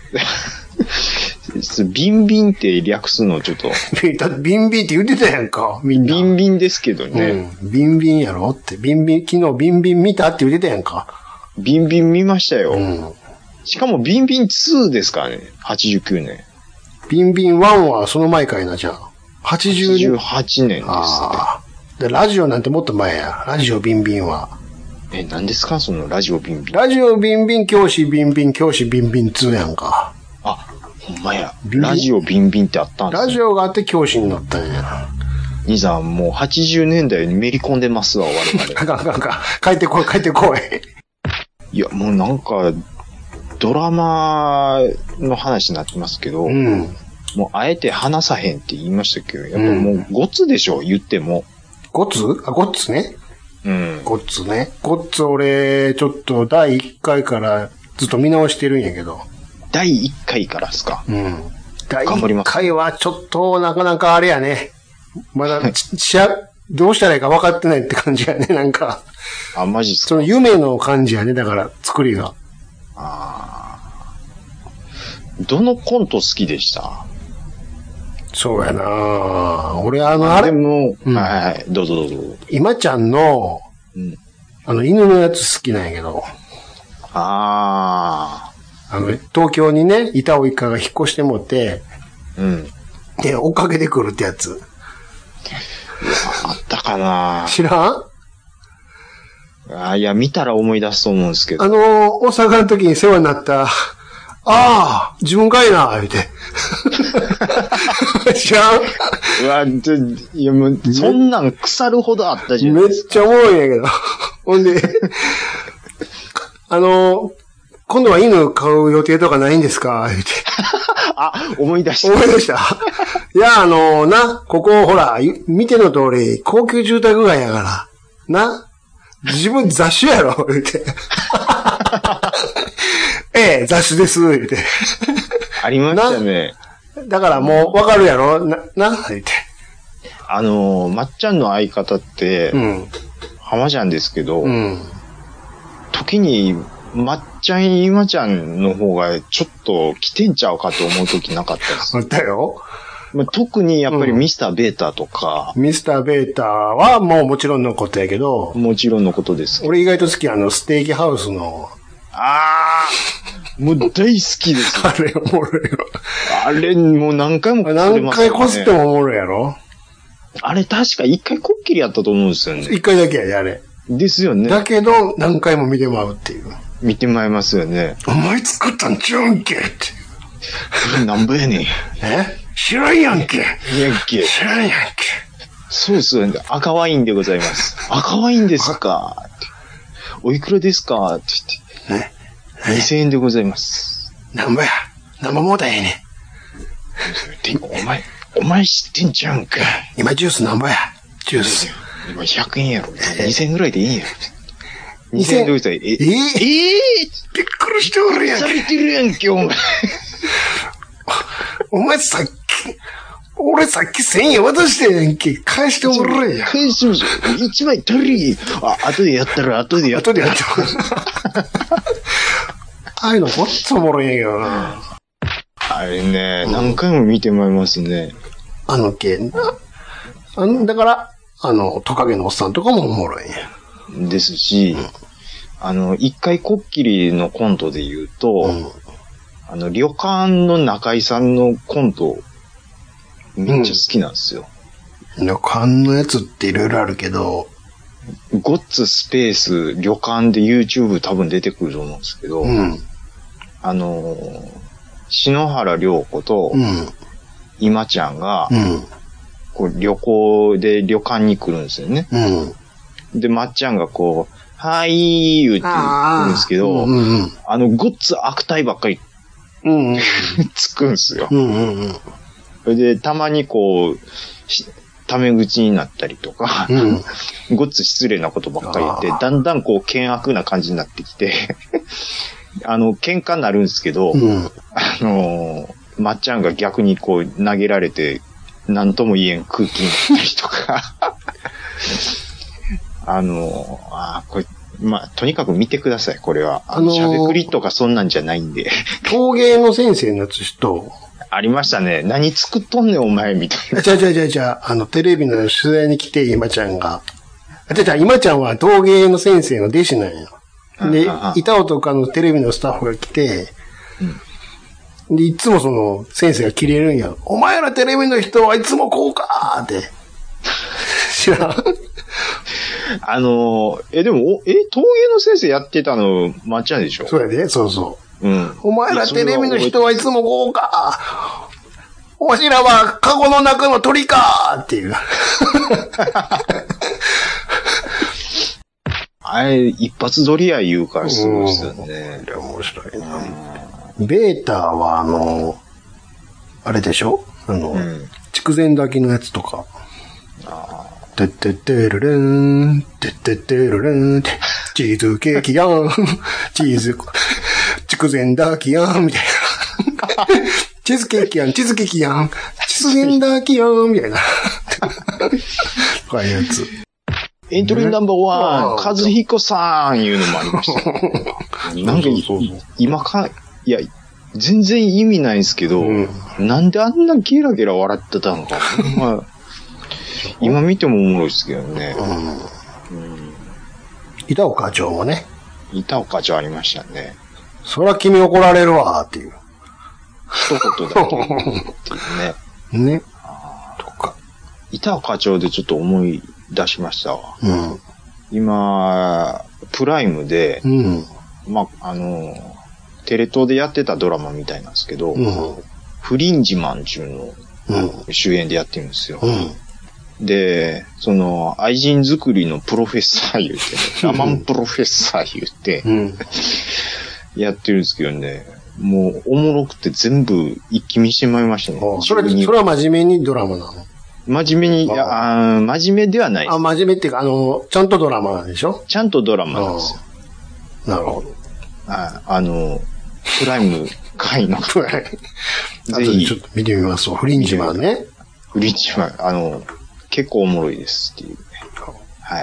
ビンビンって略すのちょっと。 だってビンビンって言ってたやんか、みんな。 ビンビンですけどね。 ビンビンやろって。昨日ビンビン見たって言ってたやんか。 ビンビン見ましたよ。しかもビンビン2ですからね。89年。 ビンビン1はその前かいな、じゃあ。 88年ですね。 で、ラジオなんてもっと前や。ラジオビンビンは。 何ですかそのラジオビンビン。 ラジオビンビン、教師ビンビン、教師ビンビン2やんか。 あ、ほんまや。ラジオビンビンってあったんですね。 ラジオがあって教師になったんや。 兄さん、もう80年代にめり込んでますわ、我々。 なんか、帰ってこい。 いや、もうなんか、ドラマの話になってますけど、もうあえて話さへんって言いましたけど、やっぱもうゴツでしょ、言っても。 ゴツね。ゴッツ俺、ちょっと第1回からずっと見直してるんやけど。 第1回からですか。 第1回はちょっとなかなかあれやね。まだ、どうしたらいいか分かってないって感じやね、なんか。 あ、マジっすか。 その夢の感じやね、だから作りが。 どのコント好きでした？ そうやな俺あれ。 でも、はい、どうぞ。 今ちゃんの、犬のやつ好きなんやけど。東京にね、板尾一家が引っ越してもって、で、追っかけてくるってやつ。 あったかな知らん？ いや、見たら思い出すと思うんですけど。 大阪の時に世話になった、自分かいな、言うて。知らん？ いや、もう、そんなん腐るほどあったじゃないですか。 めっちゃおもろいんやけど。ほんで、今度は犬飼う予定とかないんですか？言うて。 思い出した。 いや、ここ、ほら、見ての通り、高級住宅街やから、自分雑種やろ言うて。雑種です、言うて。 ありましたね。 だからもう、わかるやろ言うて。 まっちゃんの相方って、浜ちゃんですけど、時に、まっちゃん、今ちゃんの方がちょっと来てんちゃうかと思う時なかったです。 あったよ。 特にやっぱりミスターベータとか。 ミスターベータはもちろんのことやけど。 もちろんのことです。 俺意外と好きステーキハウスの。 もう大好きです。 あれおもろいよ。 あれもう何回もこすれますね。 何回こすってもおもろいやろ。 あれ確か1回こっきりやったと思うんですよね。 1回だけやで、あれ。 ですよね。 だけど、何回も見てまうっていう。 見てまいますよね。 お前作ったんちゃうんけって。 なんぼやねん。 知らんやんけ。 知らんやんけ。そうですよね。赤ワインでございます。赤ワインですか？おいくらですか？って言って。2000円でございます。 なんぼや。なんぼもうたらええねん。お前知ってんちゃうんか。 今ジュースなんぼや。ジュース。 今100円やろ。2000円ぐらいでいいんやろ。2000円でございます。びっくりしておるやんけ。 されてるやんけ、お前。 お前俺さっき1000円渡してやんけ。返してもらえや。 返しましょう。1枚足り。後でやったら。 ああいうのごっつおもろいんやけどな。 あれね、何回も見てまいりますね。 だから、トカゲのおっさんとかもおもろいんや。 ですし、一回こっきりのコントで言うと、旅館の中井さんのコント、めっちゃ好きなんですよ。 旅館のやつっていろいろあるけど、 ゴッツスペース旅館で YouTube 多分出てくると思うんですけど、篠原涼子と、今ちゃんが、こう旅行で旅館に来るんですよね。で、まっちゃんがこう、はいー言って言うんですけど、ごっつ悪態ばっかり、つくんですよ。で、たまにこう、タメ口になったりとか、ごっつ失礼なことばっかり言って、だんだんこう、険悪な感じになってきて、喧嘩になるんですけど、まっちゃんが逆にこう、投げられて、なんとも言えん空気になったりとか、 これ、まあ、とにかく見てください、これは。しゃべくりとかそんなんじゃないんで。 陶芸の先生のやつと、 ありましたね。何作っとんねん、お前、みたいな。 じゃあ、テレビの取材に来て、今ちゃんが。今ちゃんは陶芸の先生の弟子なんや。で、板尾とかのテレビのスタッフが来て、で、いつもその、先生が切れるんや。お前らテレビの人はいつもこうかーって。知らんでも、陶芸の先生やってたの、まっちゃんでしょ？ そうやで、そうそう。 うん。 お前らテレビの人はいつもこうかわしらはカゴの中の鳥かっていう。 あれ、一発撮りや言うからすごいですよね。 いや、面白いな。ベータはあれでしょ筑前炊きのやつとか。てってってるるん、てってってるるんって、チーズケーキやん、筑前炊きやん、みたいな。チーズケーキやん、筑前炊きやん、みたいな。とかいうやつ。 エントリーナンバー1、和彦さんいうのもありました。なんか、いや、全然意味ないんですけど、なんであんなゲラゲラ笑ってたのか。まあ、今見てもおもろいですけどね。 板岡課長もね。 板岡課長ありましたね。 そら君怒られるわ、っていう。 一言だけっていうね。 ね。とか。 板岡課長でちょっと思い出しましたわ。今、プライムで、まあ、テレ東でやってたドラマみたいなんですけど、フリンジマンっていうのを主演でやってるんですよ。で、その、愛人作りのプロフェッサー言うて、ラマンプロフェッサー言うて、やってるんですけどね、もうおもろくて全部一気見してまいりましたね。 それは真面目にドラマなの？ 真面目に、真面目ではないです。 真面目っていうか、ちゃんとドラマなんでしょ？ ちゃんとドラマなんですよ。 なるほど。 プライム会の。ぜひ。ちょっと見てみますわ。フリンジマンね。 フリンジマン、結構おもろいですっていうね。はい。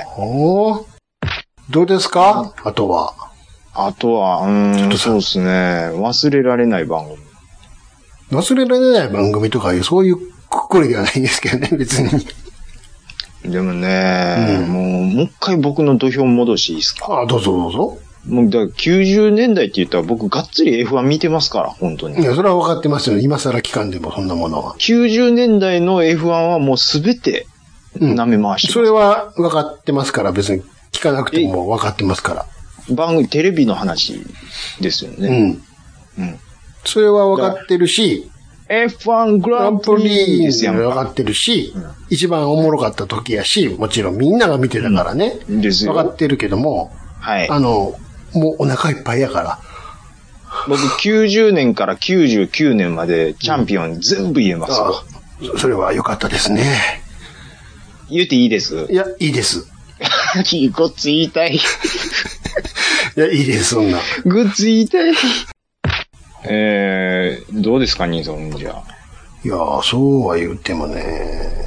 どうですか？あとは、 そうですね。忘れられない番組。 忘れられない番組とかいう、そういうくくりではないんですけどね、別に。 でもね、もう一回僕の土俵戻しいいですか？ どうぞどうぞ。 もうだから90年代って言ったら僕がっつり F1 見てますから、本当に。 いや、それは分かってますよ。今更聞かんでも、そんなものは。 90年代の F1 はもうすべて舐め回してます。 それは分かってますから、別に聞かなくても分かってますから。 番組、テレビの話ですよね。 それは分かってるし、 F1 グランプリですよ。 分かってるし、一番おもろかった時やし、もちろんみんなが見てたからね。 ですよ。 分かってるけども、 はい。 もうお腹いっぱいやから。 僕90年から99年までチャンピオン全部言えますわ。 それは良かったですね。 言っていいです？ いや、いいです。 ごっつ言いたい。いや、いいです、そんな。 ごっつ言いたい。どうですか、兄さん、じゃあ。 いや、そうは言ってもね。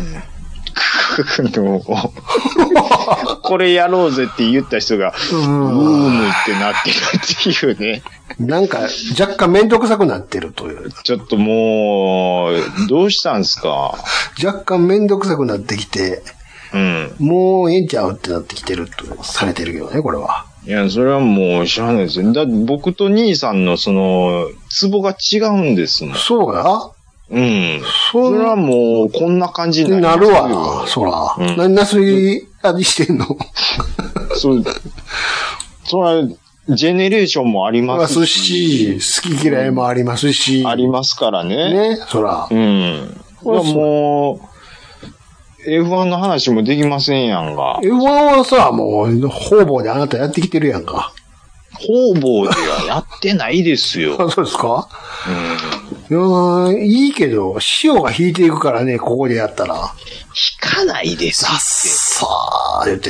これやろうぜって言った人が、ってなってるっていうね。 なんか、若干めんどくさくなってるという。 ちょっともう、どうしたんすか？ 若干めんどくさくなってきて、もうええんちゃうってなってきてるとされてるけどね、これは。 いや、それはもう知らないですよ。だって僕と兄さんのその、ツボが違うんですもん。 そうや？ それはもう、こんな感じになるわな、そら。何なすり味してんの？ それは、ジェネレーションもありますし、好き嫌いもありますし。 ありますからね。 ね、そら。 もう、F1 の話もできませんやんか。 F1 はさ、もう、方々であなたやってきてるやんか。 方々ではやってないですよ。 そうですか？いや、いいけど、潮が引いていくからね、ここでやったら。 引かないですって。 さあ、言って。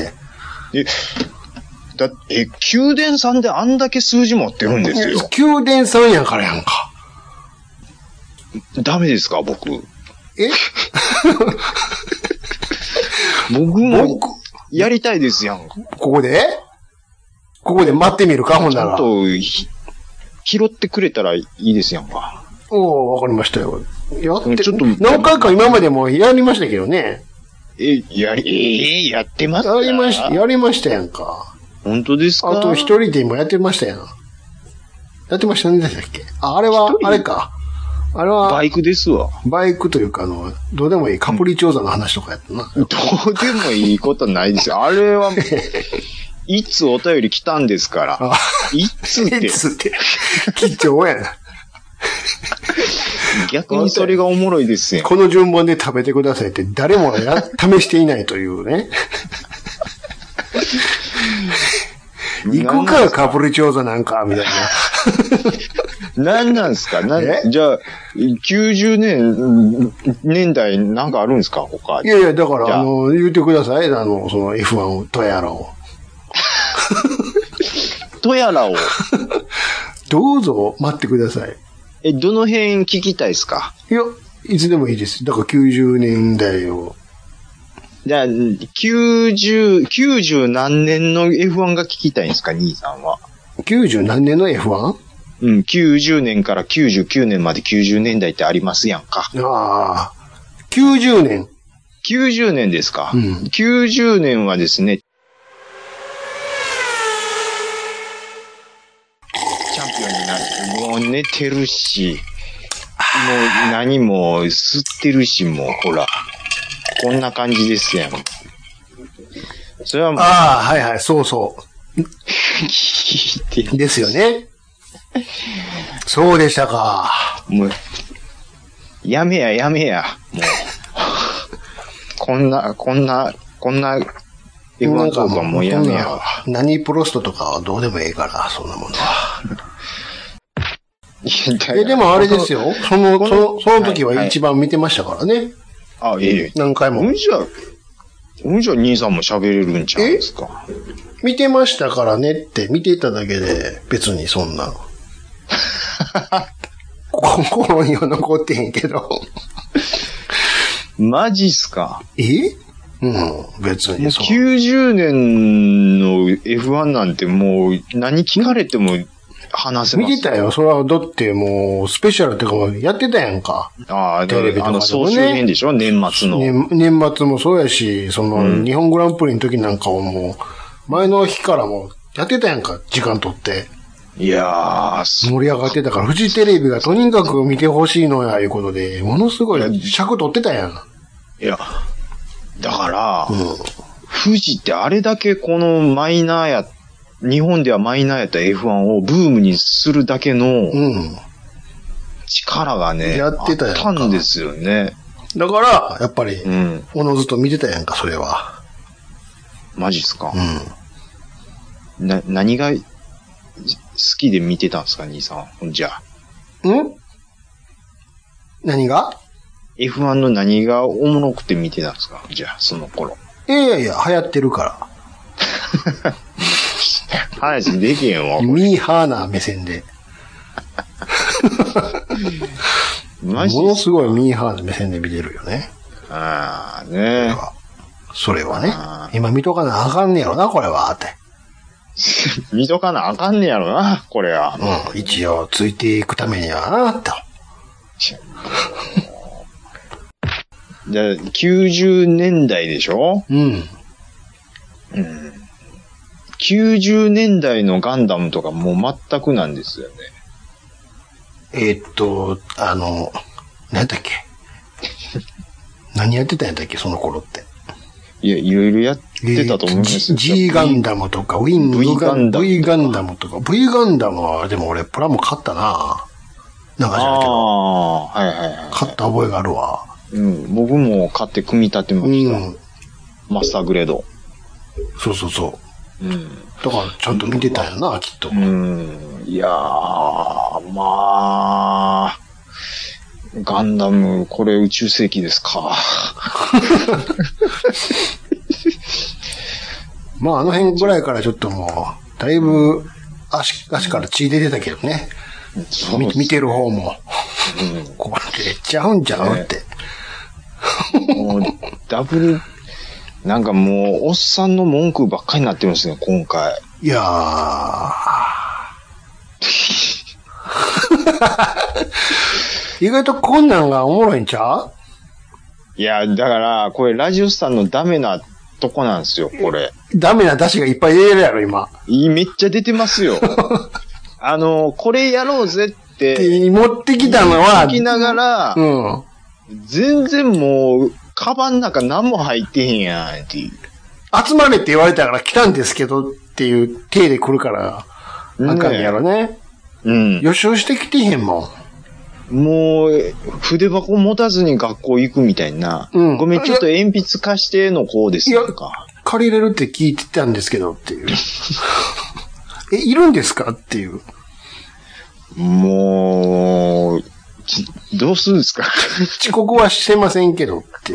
宮殿さんであんだけ数字持ってるんですよ。 宮殿さんやからやんか。 ダメですか、僕。僕も、 やりたいですやん。 ここで待ってみるか、ほんなら。 ちゃんと、拾ってくれたらいいですやんか。 おー、わかりましたよ。やって、 ちょっと何回か今までもやりましたけどね。 やってますか？ やりましたやんか。 本当ですか？ あと一人でもやってましたやん。やってましたね、でしたっけ？あれは、あれか。あれは、 バイクですわ。 バイクというかどうでもいいカプリチョーザの話とかやったな。 どうでもいいことないですよ。あれは、いつお便り来たんですから。いつって。 貴重やな。 逆にそれがおもろいですよ。 この順番で食べてくださいって誰も試していないというね。行くかカプリチョーザなんか、みたいな。 何なんすか？じゃあ、90年代なんかあるんですか？他。 いやいや、だから、言ってください。その F1 トヤラを。 トヤラを。 どうぞ、待ってください。 どの辺聞きたいですか？ いや、いつでもいいです。だから90年代を。 じゃあ、90何年の F1 が聞きたいんですか、兄さんは。 90何年の F1？ うん、90年から99年まで90年代ってありますやんか。 ああ。90年。 90年ですか。 うん。 90年はですね、チャンピオンになって、もう寝てるし、もう何も吸ってるし、もうほら、こんな感じですやん。それはもう。 ああ、はいはい、そうそう。 聞いて。 ですよね。そうでしたか。 もう、やめや。もう。こんな、F1 トークはもうやめやわ。 何プロストとかはどうでもいいから、そんなものは。でもあれですよ。その時は一番見てましたからね。 はい、 何回も。 じゃあ兄さんも喋れるんちゃうんですか？ 見てましたからねって見てただけで別にそんな。心には残ってへんけど。 マジっすか？ うん、別にそう。 90年の F1 なんてもう何聞かれても話せます。 見てたよ。それはだってもうスペシャルってかやってたやんか。 ああ、 テレビとかでもね。 総集編でしょ？年末の。 年末もそうやし、日本グランプリの時なんかはもう、前の日からもやってたやんか、時間取って。 いやー、 盛り上がってたから、フジテレビがとにかく見てほしいのや、いうことで、ものすごい尺取ってたやん。 いや、だから、フジってあれだけこの日本ではマイナーやった F1 をブームにするだけの力がね、 やってたやんか。 あったんですよね。 だから、やっぱり、おのずと見てたやんか、それは。 マジっすか？何が好きで見てたんですか、兄さん。じゃあ。 何が？ F1 の何がおもろくて見てたんですか？じゃあ、その頃。 いや、流行ってるから。 話できへんわ。 ミーハーな目線で。 マジものすごいミーハーな目線で見てるよね。 ああ、ね。 それはね。今見とかなあかんねやろな、これは、って。 見とかなあかんねやろな、これは。 一応ついていくためにはな、と。 じゃあ、90年代でしょ？90年代のガンダムとかもう全くなんですよね。 何だっけ何やってたんやったっけその頃って。 いや、いろいろやってたと思いますよ。 G ガンダムとか、V ガンダムとか、V ガンダムは、でも俺プラモ買ったな。なんかじゃないけど。 はい。 買った覚えがあるわ。 僕も買って組み立てました。マスターグレード。 そう。だからちゃんと見てたよな、きっと。 いやー、まあ、ガンダム、これ宇宙世紀ですか。 まあ、あの辺ぐらいからちょっともう、だいぶ足から血出てたけどね。見てる方も。これちゃうんちゃうって。 もう、 なんかもう、おっさんの文句ばっかりになってますね、今回。 いやー。意外とこんなんがおもろいんちゃう？ いや、だから、これラジオスさんのダメなとこなんですよ、これ。 ダメな出汁がいっぱい出てるやろ、今。 めっちゃ出てますよ。これやろうぜって。 持ってきたのは、 聞きながら、 うん。 全然もう、カバンの中何も入ってへんやんっていう。 集まれって言われたから来たんですけどっていう体で来るから、あかんやろね。 うん。 予習してきてへんもん。 もう、筆箱持たずに学校行くみたいな。うん。ごめん、ちょっと鉛筆貸しての子ですよか。 借りれるって聞いてたんですけどっていう。いるんですかっていう。 もう、どうするんですか？ 遅刻はしてませんけどっていう。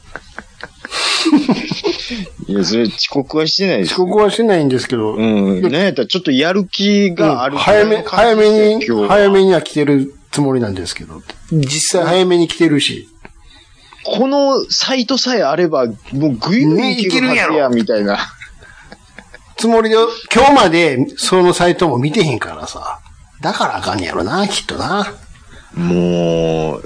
いや、それ遅刻はしてないです。 遅刻はしてないんですけど。 うん。なんやったらちょっとやる気がある、 早めには来てるつもりなんですけど。実際早めに来てるし。 このサイトさえあれば、もうグイグイいけるはずや、みたいな。 つもりで、今日までそのサイトも見てへんからさ。だからあかんやろな、きっとな。 もう、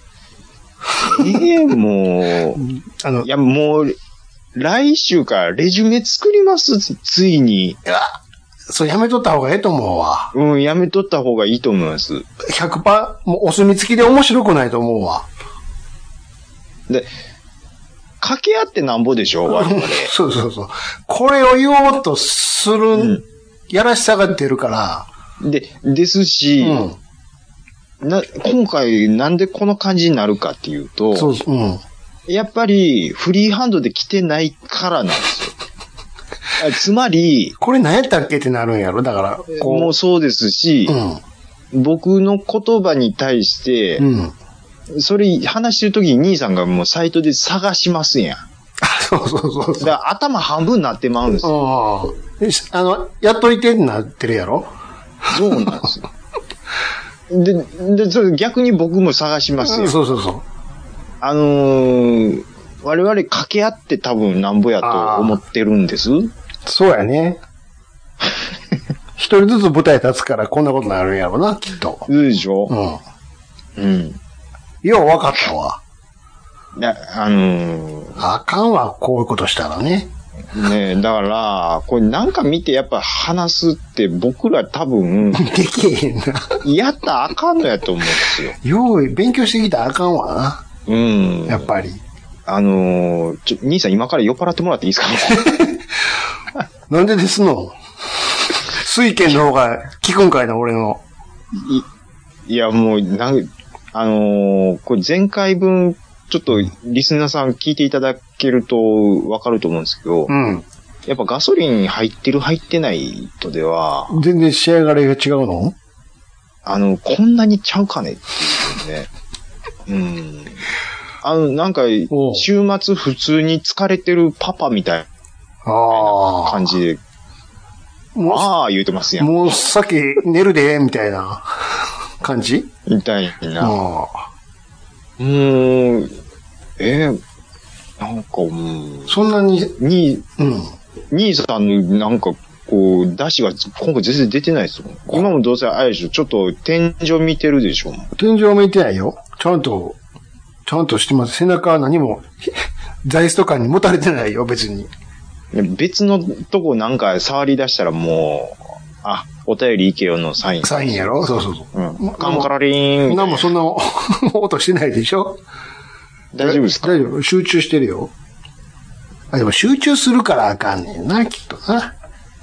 もう、いや、もう、来週からレジュメ作ります、ついに。いや、 それやめとった方がええと思うわ。 うん、やめとった方がいいと思います。 100%、もうお墨付きで面白くないと思うわ。 で、掛け合ってなんぼでしょ、我々。 そうそうそう。これを言おうとする、やらしさが出るから。 ですし、今回なんでこの感じになるかっていうと、 そうそう、 やっぱりフリーハンドで来てないからなんですよ。つまり、 これ何やったっけってなるんやろだから。 もうそうですし、僕の言葉に対して、それ話してるときに兄さんがもうサイトで探しますやん。 そうそうそう。 だから頭半分になってまうんですよ。 やっといてってなってるやろそうなんですよ。で、それ逆に僕も探しますよ。 そうそうそう。 我々掛け合って多分なんぼやと思ってるんです。 そうやね。一人ずつ舞台立つからこんなことになるんやろな、きっと。 そうでしょ？うん。 よう分かったわ。 あかんわ、こういうことしたらね。 ねえ、だから、これなんか見てやっぱ話すって僕ら多分、 できへんな。 やったらあかんのやと思うんですよ。 よう、勉強してきたらあかんわな。 うん。 やっぱり。 兄さん今から酔っ払ってもらっていいですか？ なんでですの？水拳の方が効くんかいな、俺の。 いや、もう、これ前回分、ちょっとリスナーさん聞いていただけるとわかると思うんですけど、やっぱガソリン入ってる入ってないとでは、 全然仕上がりが違うの？ こんなにちゃうかねっていうね。なんか、週末普通に疲れてるパパみたいな感じで、言うてますやん。 もうさっき寝るで、みたいな感じみたいな。なんかそんなに、 兄さんのなんかこう、出汁が今回全然出てないですよ。今もどうせあれでしょ、ちょっと天井見てるでしょ。 天井見てないよ。ちゃんとしてます。背中は何も、座椅子とかに持たれてないよ、別に。 別のとこなんか触り出したらもう、お便りいけよのサイン。 サインやろ？そうそうそう。 カンカラリーン。 なんもそんな音してないでしょ？ 大丈夫ですか？ 大丈夫。集中してるよ。でも集中するからあかんねんな、きっとな。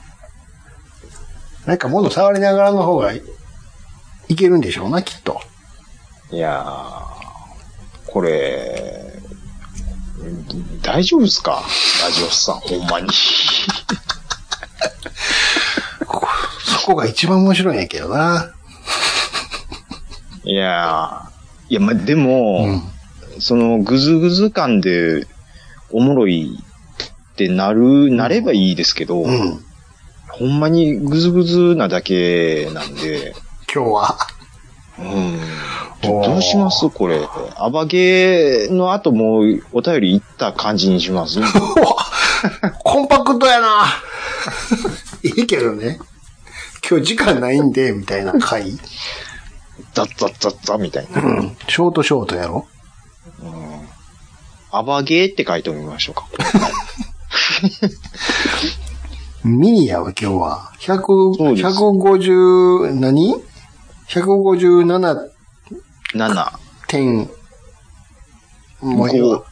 なんか物触りながらの方がいけるんでしょうな、きっと。 いやー、これ、大丈夫ですか？ラジオスさん、ほんまに。 そこが一番面白いんやけどな。 いや、でも、そのグズグズ感でおもろいってなればいいですけど、ほんまにグズグズなだけなんで。 今日は。 どうしますこれ。アバゲーの後もうお便りいった感じにしますコンパクトやな。いいけどね。今日時間ないんで、みたいな回。 ザッザッザッザみたいな。 うん。ショートやろ。 アバゲーって書いてみましょうか。 ミニやわ、今日は。150、何 ?157 点、もういいわ。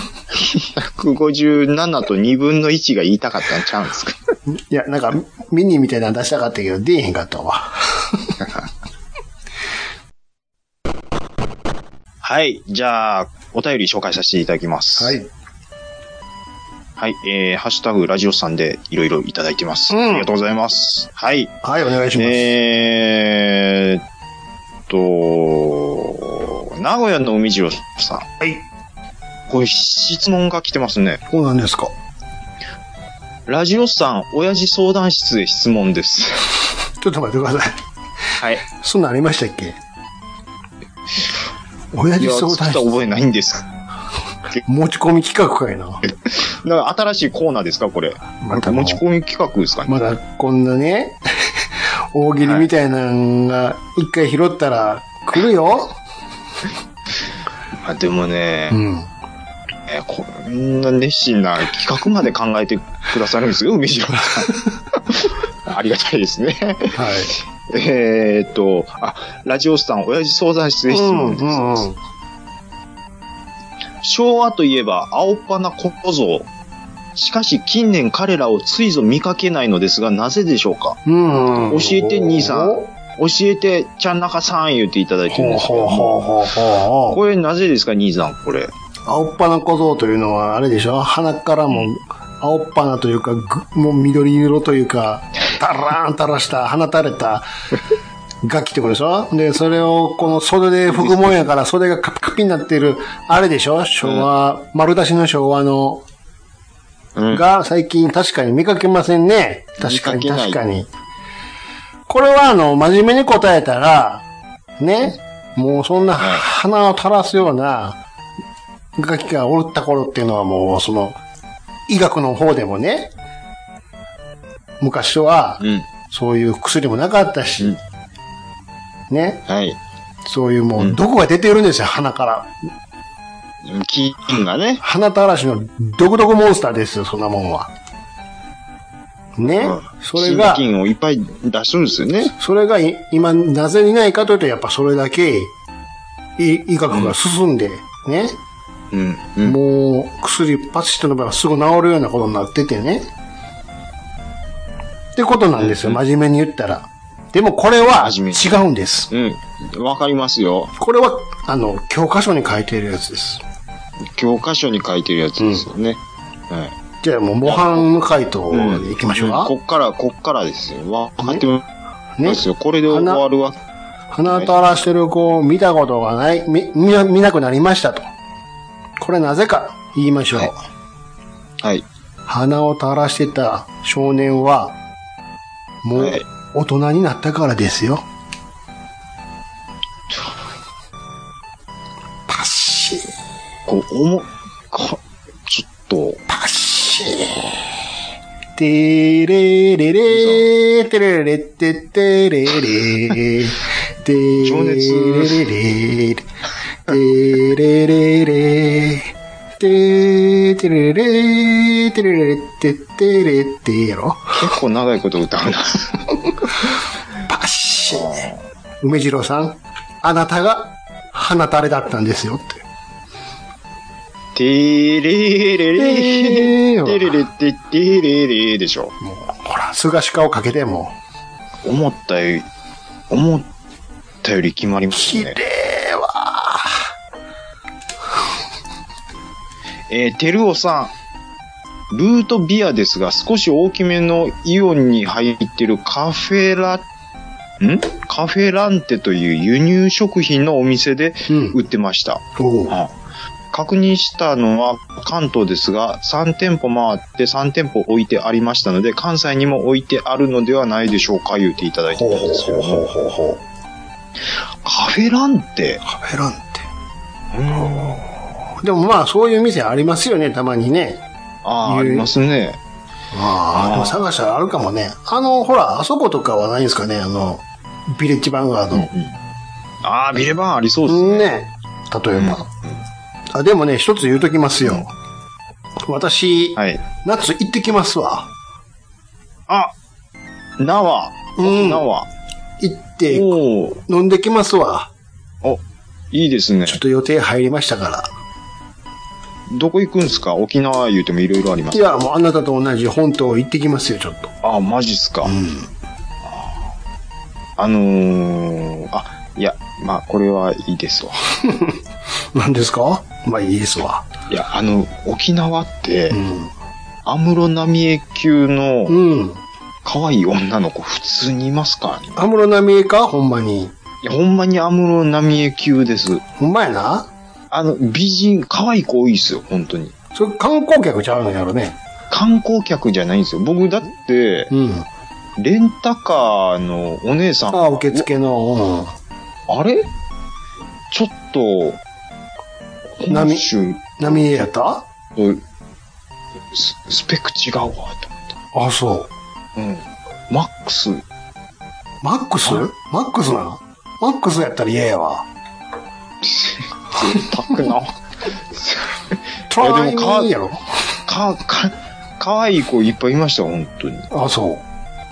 157と2分の1が言いたかったんちゃうんですか。 いや、なんか、ミニみたいなの出したかったけど、出えへんかったわ。 はい。じゃあ、お便り紹介させていただきます。 はい。 はい。ハッシュタグラジオさんでいろいろいただいてます。ありがとうございます。はい。 はい、お願いします。 名古屋の海次郎さん。 はい。 これ質問が来てますね。 そうなんですか。 ラジオさん、親父相談室へ質問です。 ちょっと待ってください。 はい。 そんなんありましたっけ？親父相談室。 いや、覚えないんです。 持ち込み企画かいな。 なんか新しいコーナーですかこれ。また持ち込み企画ですかね。 まだこんなね、大喜利みたいなのが一回拾ったら来るよ。 でもね、 うん。 こんな熱心な企画まで考えてくださるんですよ、梅城さん。ありがたいですね。 はい。 ラジオスタン親父相談室で質問です。昭和といえば青っ鼻小僧。しかし近年彼らをついぞ見かけないのですが、なぜでしょうか？教えて兄さん。教えてちゃん中さん言っていただいてるんですけども。これなぜですか、兄さん、これ。 青っ鼻小僧というのはあれでしょ？鼻からも青っ鼻というか、もう緑色というか、タラーン垂らした、放たれた楽器ってことでしょ？で、それをこの袖で拭くもんやから袖がカピカピになってる、あれでしょ？昭和、丸出しの昭和の、が最近確かに見かけませんね。確かに。これは真面目に答えたら、ね、もうそんな鼻を垂らすような楽器がおった頃っていうのはもう医学の方でもね、昔は、そういう薬もなかったし、ね、 はい。 そういうもう毒が出てるんですよ、鼻から。 菌がね。 鼻垂らしの毒々モンスターですよ、そんなもんは。ね、それが。 菌をいっぱい出すんですよね。 それが今、なぜいないかというと、やっぱそれだけ、医学が進んで、ね。もう、薬パチッと飲めばすぐ治るようなことになっててね。ってことなんですよ、真面目に言ったら。でもこれは違うんです。 わかりますよ。 これは、教科書に書いてるやつです。 教科書に書いてるやつですよね。はい。 じゃあもう模範回答でいきましょうか。 こっからですよ。わかってますよ。これで終わるわ。 鼻垂らしてる子を見たことがない、見なくなりましたと。これなぜか言いましょう。 はい。 鼻を垂らしてた少年は、もう大人になったからですよ。パッシー。 ちょっと。 パッシー。てれれれてれれててれれてれれてれれれててれれてれれててれてやろ。 結構長いこと歌うな。 パッシー。梅次郎さん、あなたが鼻垂れだったんですよって。 てれれれてれれててれれでしょ。 もうほら、すがしかをかけても思ったより決まりますね。 綺麗わ。 てるおさん、ルートビアですが少し大きめのイオンに入ってるカフェランテという輸入食品のお店で売ってました。確認したのは関東ですが、3店舗回って3店舗置いてありましたので、関西にも置いてあるのではないでしょうか、言っていただいてたんですよ。 カフェランテ。 カフェランテ。でもまあ、そういう店ありますよね、たまにね。 ありますね。 でも探したらあるかもね。ほら、あそことかはないんですかね、ビレッジヴァンガード。 ビレバンありそうですね。 ね。例えば。でもね、一つ言うときますよ。私、夏行ってきますわ。 縄。縄。 行って、飲んできますわ。 いいですね。 ちょっと予定入りましたから。 どこ行くんすか？沖縄言うてもいろいろあります。 いや、もうあなたと同じ本島行ってきますよ、ちょっと。 マジっすか。いや、まあ、これはいいですわ。 何ですか？まあ、いいですわ。 いや、沖縄って、安室奈美恵級の、可愛い女の子普通にいますからね。 安室奈美恵か？ほんまに。 いや、ほんまに安室奈美恵級です。 ほんまやな？ 美人、可愛い子多いっすよ、本当に。 それ観光客ちゃうのやろね。 観光客じゃないんですよ。僕だって、レンタカーのお姉さん。 受付の、 あれちょっと、 波江やったスペック違うわ、と思った。 そう。 マックス。 マックスなマックスやったら嫌やわ。 贅沢な。 トライミーやろ。 可愛い子いっぱいいました、本当に。 そう。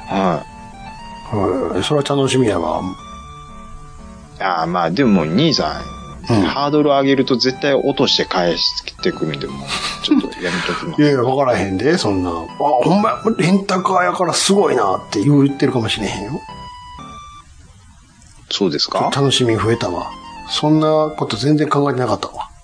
それは楽しみやわ。 まあ、でも、兄さん、ハードル上げると絶対落として返してくるんで、もう、ちょっとやめときます。 いや、わからへんで、そんな。ほんま、レンタカーやからすごいなって言ってるかもしれへんよ。 そうですか？ 楽しみ増えたわ。そんなこと全然考えてなかったわ。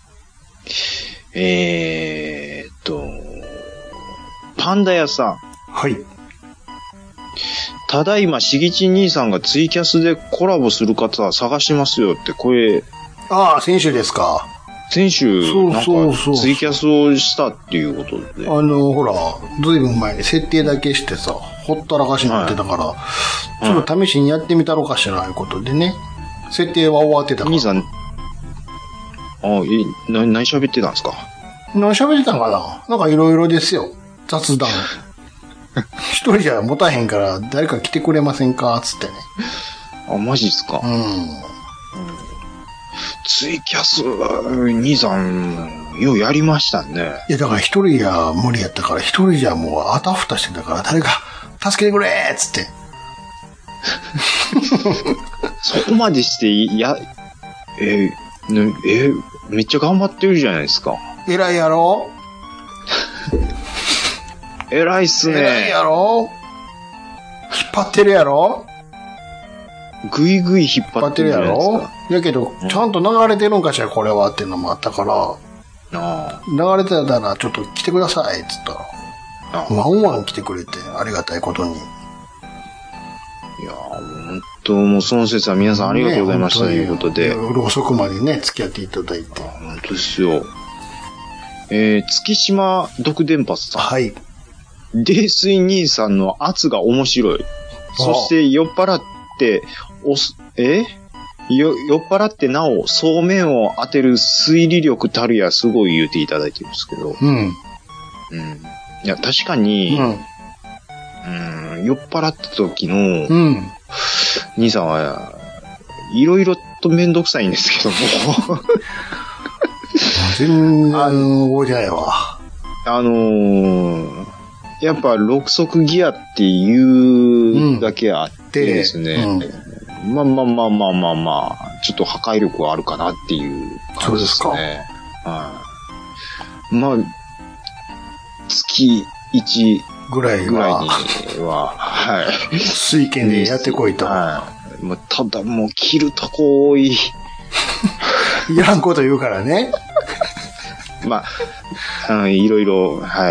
パンダ屋さん。 はい。 ただいま、しぎち兄さんがツイキャスでコラボする方は探しますよって、これ。 先週ですか。 先週、なんか、ツイキャスをしたっていうことで。 ほら、ずいぶん前に設定だけしてさ、ほったらかしになってたから、ちょっと試しにやってみたろかしら、いうことでね。設定は終わってたから。 兄さん、何喋ってたんですか？ 何喋ってたんかな？なんかいろいろですよ。雑談。一人じゃ持たへんから誰か来てくれませんかつってね。 マジっすか？ツイキャス、兄さん、ようやりましたね。 いや、だから一人や無理やったから、一人じゃもうあたふたしてたから、誰か助けてくれーつって。 そこまでして、めっちゃ頑張ってるじゃないですか。 偉いやろ？ 偉いっすね。 偉いやろ？引っ張ってるやろ？ ぐいぐい引っ張ってるやろ？ やけど、ちゃんと流れてるんかしら、これはっていうのもあったから、流れてたらちょっと来てくださいって言ったら、ワンワン来てくれて、ありがたいことに。いや本当もうその説は皆さんありがとうございましたということで。 夜遅くまでね、付き合っていただいて。 本当ですよ。月島独電波さん。 はい。 泥酔兄さんの圧が面白い。そして酔っ払って、酔っ払ってなお、そうめんを当てる推理力たるやすごい言うていただいてるんですけど。いや、確かに、酔っ払った時の、兄さんは、いろいろとめんどくさいんですけども。 全然覚えてないわ。 やっぱ6速ギアっていうだけあってですね、まあ、ちょっと破壊力はあるかなっていう感じですね。そうですか。まあ、月1ぐらいには、はい。 水拳でやってこいと。 もうただもう切るとこ多い。 いらんこと言うからね。 まあ、いろいろ、はい。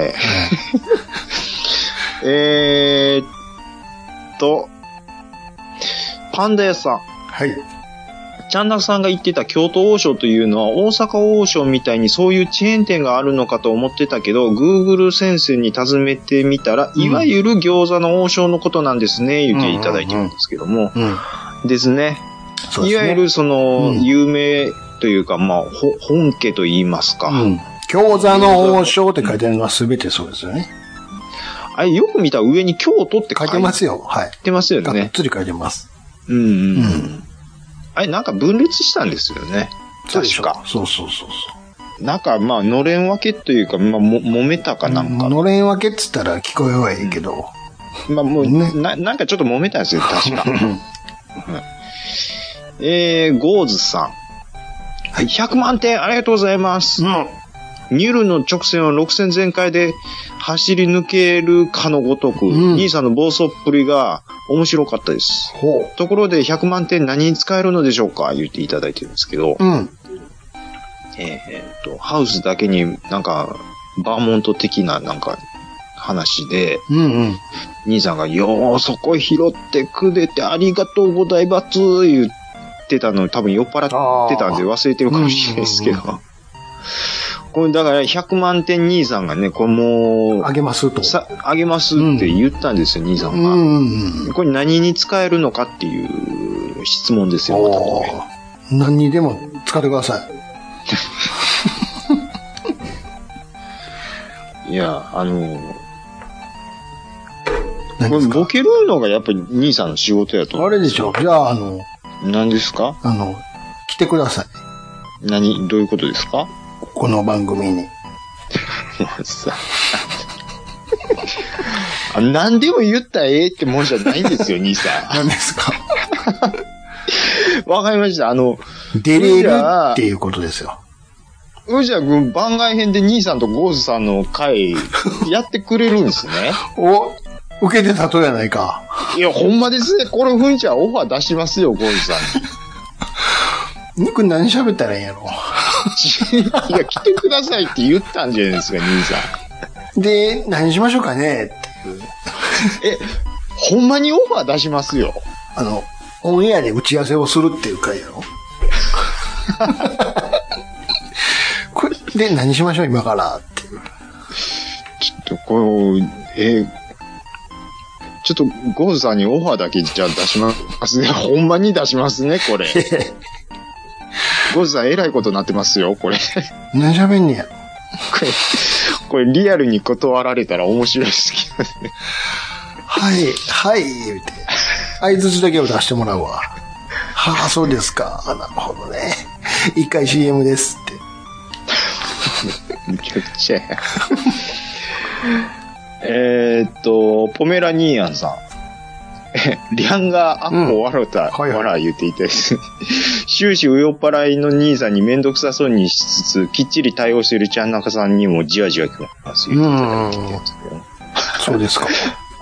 パンダ屋さん。 はい。 ちゃんなかさんが言ってた京都王将というのは大阪王将みたいにそういうチェーン店があるのかと思ってたけど、Google 先生に尋ねてみたら、いわゆる餃子の王将のことなんですね、言っていただいてるんですけども。ですね。 そうですね。 いわゆるその、有名というか、まあ、本家と言いますか。 京座の王将って書いてあるのは全てそうですよね。 あれ、よく見たら上に京都って書いてますよ。はい。 書いてますよね。 がっつり書いてます。 あれ、なんか分裂したんですよね。確か。 そう。 なんか、まあ、のれん分けというか、まあ、揉めたかなんか。 のれん分けって言ったら聞こえはいいけど。 まあ、もう、なんかちょっと揉めたんですよ、確か。ゴーズさん。はい。100万点ありがとうございます。ニュルの直線を6戦全開で走り抜けるかのごとく、兄さんの暴走っぷりが面白かったです。ところで100万点何に使えるのでしょうか言っていただいてるんですけど、ハウスだけになんか、バーモント的ななんか話で、兄さんが、よーそこ拾ってくれてありがとうございます言ってたの多分酔っ払ってたんで忘れてるかもしれないですけど、これだから100万点兄さんがね、これもう、 あげますと。 あげますって言ったんですよ、兄さんが。これ何に使えるのかっていう質問ですよ、 何にでも使ってください。いや、これボケるのがやっぱり兄さんの仕事やと思う。 あれでしょ。じゃあ、 何ですか？ 来てください。 どういうことですか？ この番組に。 何でも言ったらええってもんじゃないんですよ、兄さん。 何ですか？ わかりました。 出れるっていうことですよ。 じゃあ、番外編で兄さんとゴーズさんの回、やってくれるんですね。 受けてたとやないか。 いや、ほんまですね。これ、ふんちゃんオファー出しますよ、ゴーズさんに。 これ何喋ったらいいんやろ。 いや、来てくださいって言ったんじゃないですか、兄さん。で、何しましょうかねっていう。 ほんまにオファー出しますよ。 オンエアで打ち合わせをするっていう回やろ。これで何しましょう今からっていう。 ちょっとちょっとゴーズさんにオファーだけじゃあ出しますね。ほんまに出しますね、これ。ゴーズさん、えらいことになってますよ、これ。 何喋んねや。 これリアルに断られたら面白いですけどね。 はい、言うて。相槌だけを出してもらうわ。はあ、そうですか。なるほどね。一回 CM ですって。 めちゃくちゃや。ポメラニーアンさん。リャンがアッコ笑った、笑言っていたです。終始酔っ払いの兄さんにめんどくさそうにしつつ、きっちり対応しているちゃんなかさんにもじわじわ来ますよ。 そうですか。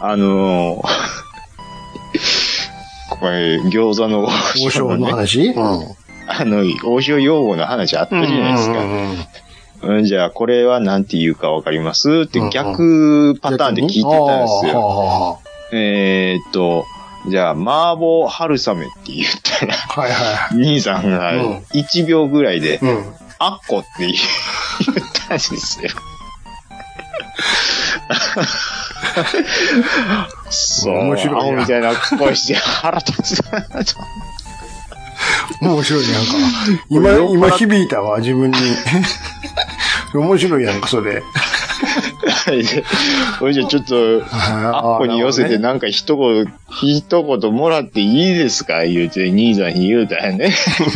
これ、餃子の王将の話？ 王将用語の話あったじゃないですか。じゃあ、これは何て言うかわかりますって逆パターンで聞いてたんですよ。じゃあ、麻婆春雨って言ったら、兄さんが1秒ぐらいで、あっこって言ったんですよ。そう。面白い。アホみたいな声して腹立つなと。 面白いやんか。今響いたわ、自分に。面白いやんか、それ。 これじゃちょっと、あっこに寄せてなんか一言もらっていいですか言うて、兄さんに言うたらね。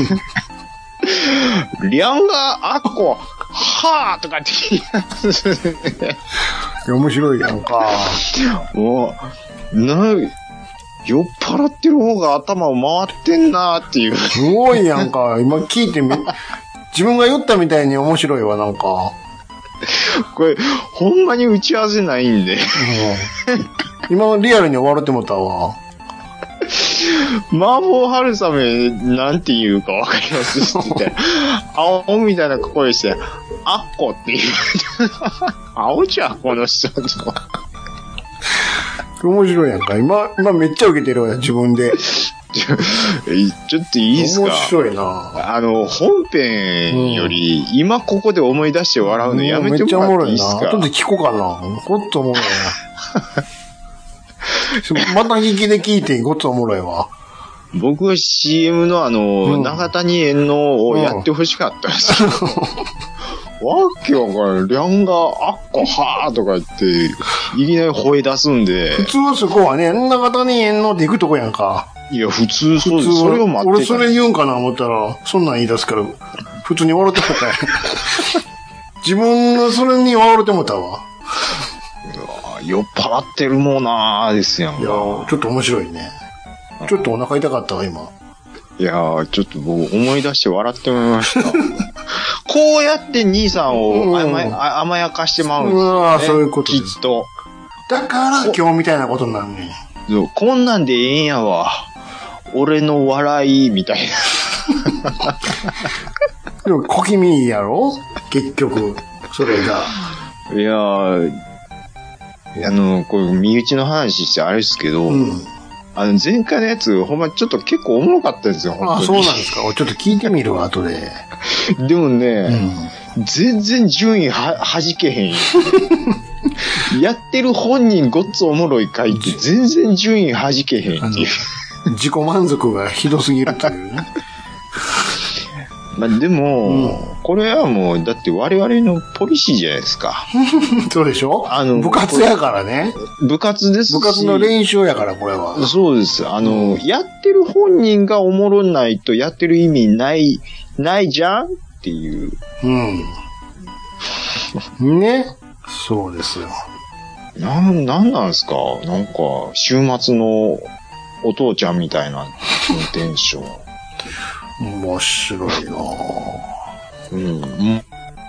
リャンがあっこ、はぁとかって言いますね。 面白いやんか。 もう、酔っ払ってる方が頭を回ってんなーっていう。 すごいやんか。今聞いて自分が酔ったみたいに面白いわ、なんか。 これ、ほんまに打ち合わせないんで。 今リアルに終わるって思ったわ。 麻婆春雨なんて言うかわかりますって言って、青みたいな声して、あっこって言う。青じゃん、この人と。 面白いやんか。今めっちゃ受けてるわ、自分で。 ちょっといいですか？ 面白いな。 本編より、今ここで思い出して笑うのやめてもらっていいですか？ めっちゃおもろいな。後で聞こうかな。ごっつおもろいな。また聞きで聞いてごっつおもろいわ。 僕は CM の長谷園のをやってほしかったですけど、わけわからん。リャンがあっこはーとか言って、いきなり吠え出すんで。 普通そこはね、長谷園ので行くとこやんか。 いや、普通そうです。それを待ってた。 俺それ言うんかな思ったら、そんなん言い出すから、普通に笑ってもったよ。自分のそれに笑ってもったわ。 酔っ払ってるもんなーですやん。 いやー、ちょっと面白いね。ちょっとお腹痛かったわ、今。 いやー、ちょっと僕思い出して笑ってみました。こうやって兄さんを甘やかしてまうんですよ、ね。 そういうことです。 きっと。 だから今日みたいなことになるね。 こんなんでええんやわ。俺の笑い、みたいな。 でも小気味やろ結局、それが。 いやー、これ身内の話してあれですけど、前回のやつ、ほんまちょっと結構おもろかったですよ、本当に。 そうなんですか。ちょっと聞いてみるわ、後で。 でもね、全然順位弾けへんよ。やってる本人ごっつおもろい回って全然順位弾けへんっていう。 自己満足がひどすぎるというね。 まあでも、これはもう、だって我々のポリシーじゃないですか。 そうでしょ？部活やからね。 部活ですし。 部活の練習やから、これは。 そうです。やってる本人がおもろないとやってる意味ないじゃんっていう。 ね。そうですよ。 なんなんですか？なんか、週末のお父ちゃんみたいなテンション。 面白いなぁ。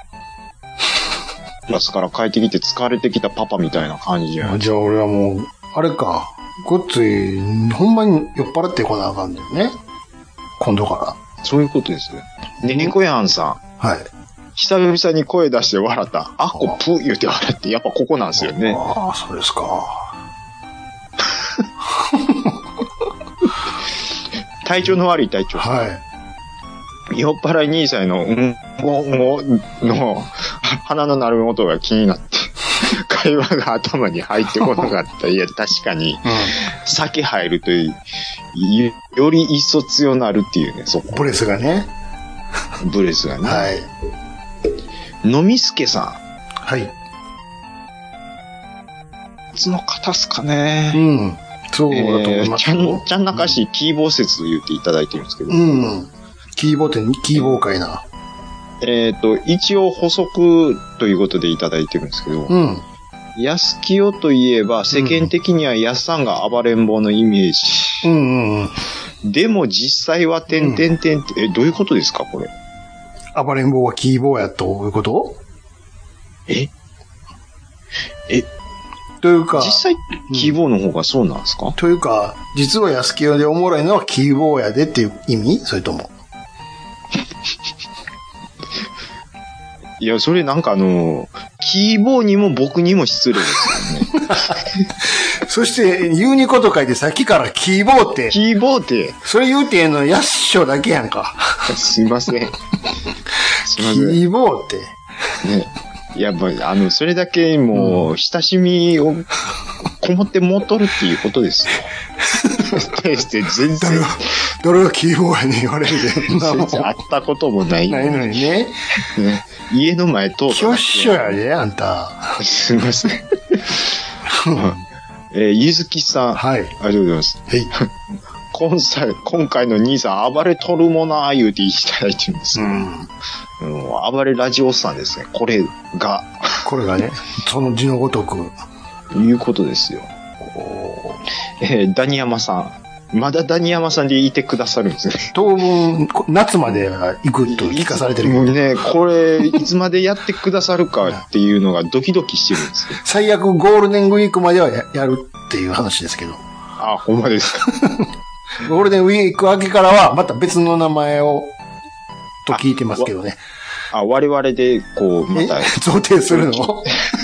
クラスから帰ってきて疲れてきたパパみたいな感じじゃん。 じゃあ俺はもう、あれか、ごっつい、ほんまに酔っ払ってこなあかんだよね。今度から。 そういうことですね。で、猫やんさん。 はい。 久々に声出して笑った。あっこぷ言うて笑って、やっぱここなんですよね。 ああ、そうですか。 体調の悪い隊長。 はい。 酔っ払い兄さんの、の、鼻の鳴る音が気になって、会話が頭に入ってこなかった。いや、確かに、酒入ると、より一層強なるっていうね、そこ。 ブレスがね。 ブレスがね。 はい。 のみすけさん。 はい。いつの方っすかね。 そうだと思いますよ。 ちゃんなかしキーボー説と言っていただいてるんですけど。 キーボーってキーボーかいな。 一応補足ということでいただいてるんですけど。安清といえば世間的には安さんが暴れん坊のイメージ。でも実際は点々点って、どういうことですかこれ。 暴れん坊はキーボーやということ？というか。 実際、キーボーの方がそうなんですか？ というか、実は安清でおもろいのはキーボーやでっていう意味？それとも。 いや、それなんかキーボーにも僕にも失礼ですよね。 そして、言うにこと書いてさっきからキーボーって。 キーボーって。 それ言うてんのやっしょだけやんか。 すいません。すいません。 キーボーって。 ね。やっぱそれだけもう、親しみをこもって持っとるっていうことですよ。全然。 誰がキーボーやねん言われるで。 全然会ったこともない。 ないのにね。 家の前通った。 きょっしょやで、あんた。 すみません。ゆずきさん。 はい。 ありがとうございます。 はい。 今回の兄さん、暴れとるもなー言うていただいてるんですよ。暴れラジオさんですね。これがね、 その字のごとく。 いうことですよ。ダニヤマさん。まだダニヤマさんでいてくださるんですね。 当分、夏まで行くと聞かされてる。 もうね、これ、いつまでやってくださるかっていうのがドキドキしてるんですよ。 最悪ゴールデンウィークまではやるっていう話ですけど。 あ、ほんまですか。 ゴールデンウィーク明けからは、また別の名前を、と聞いてますけどね。 我々で、また。 贈呈するの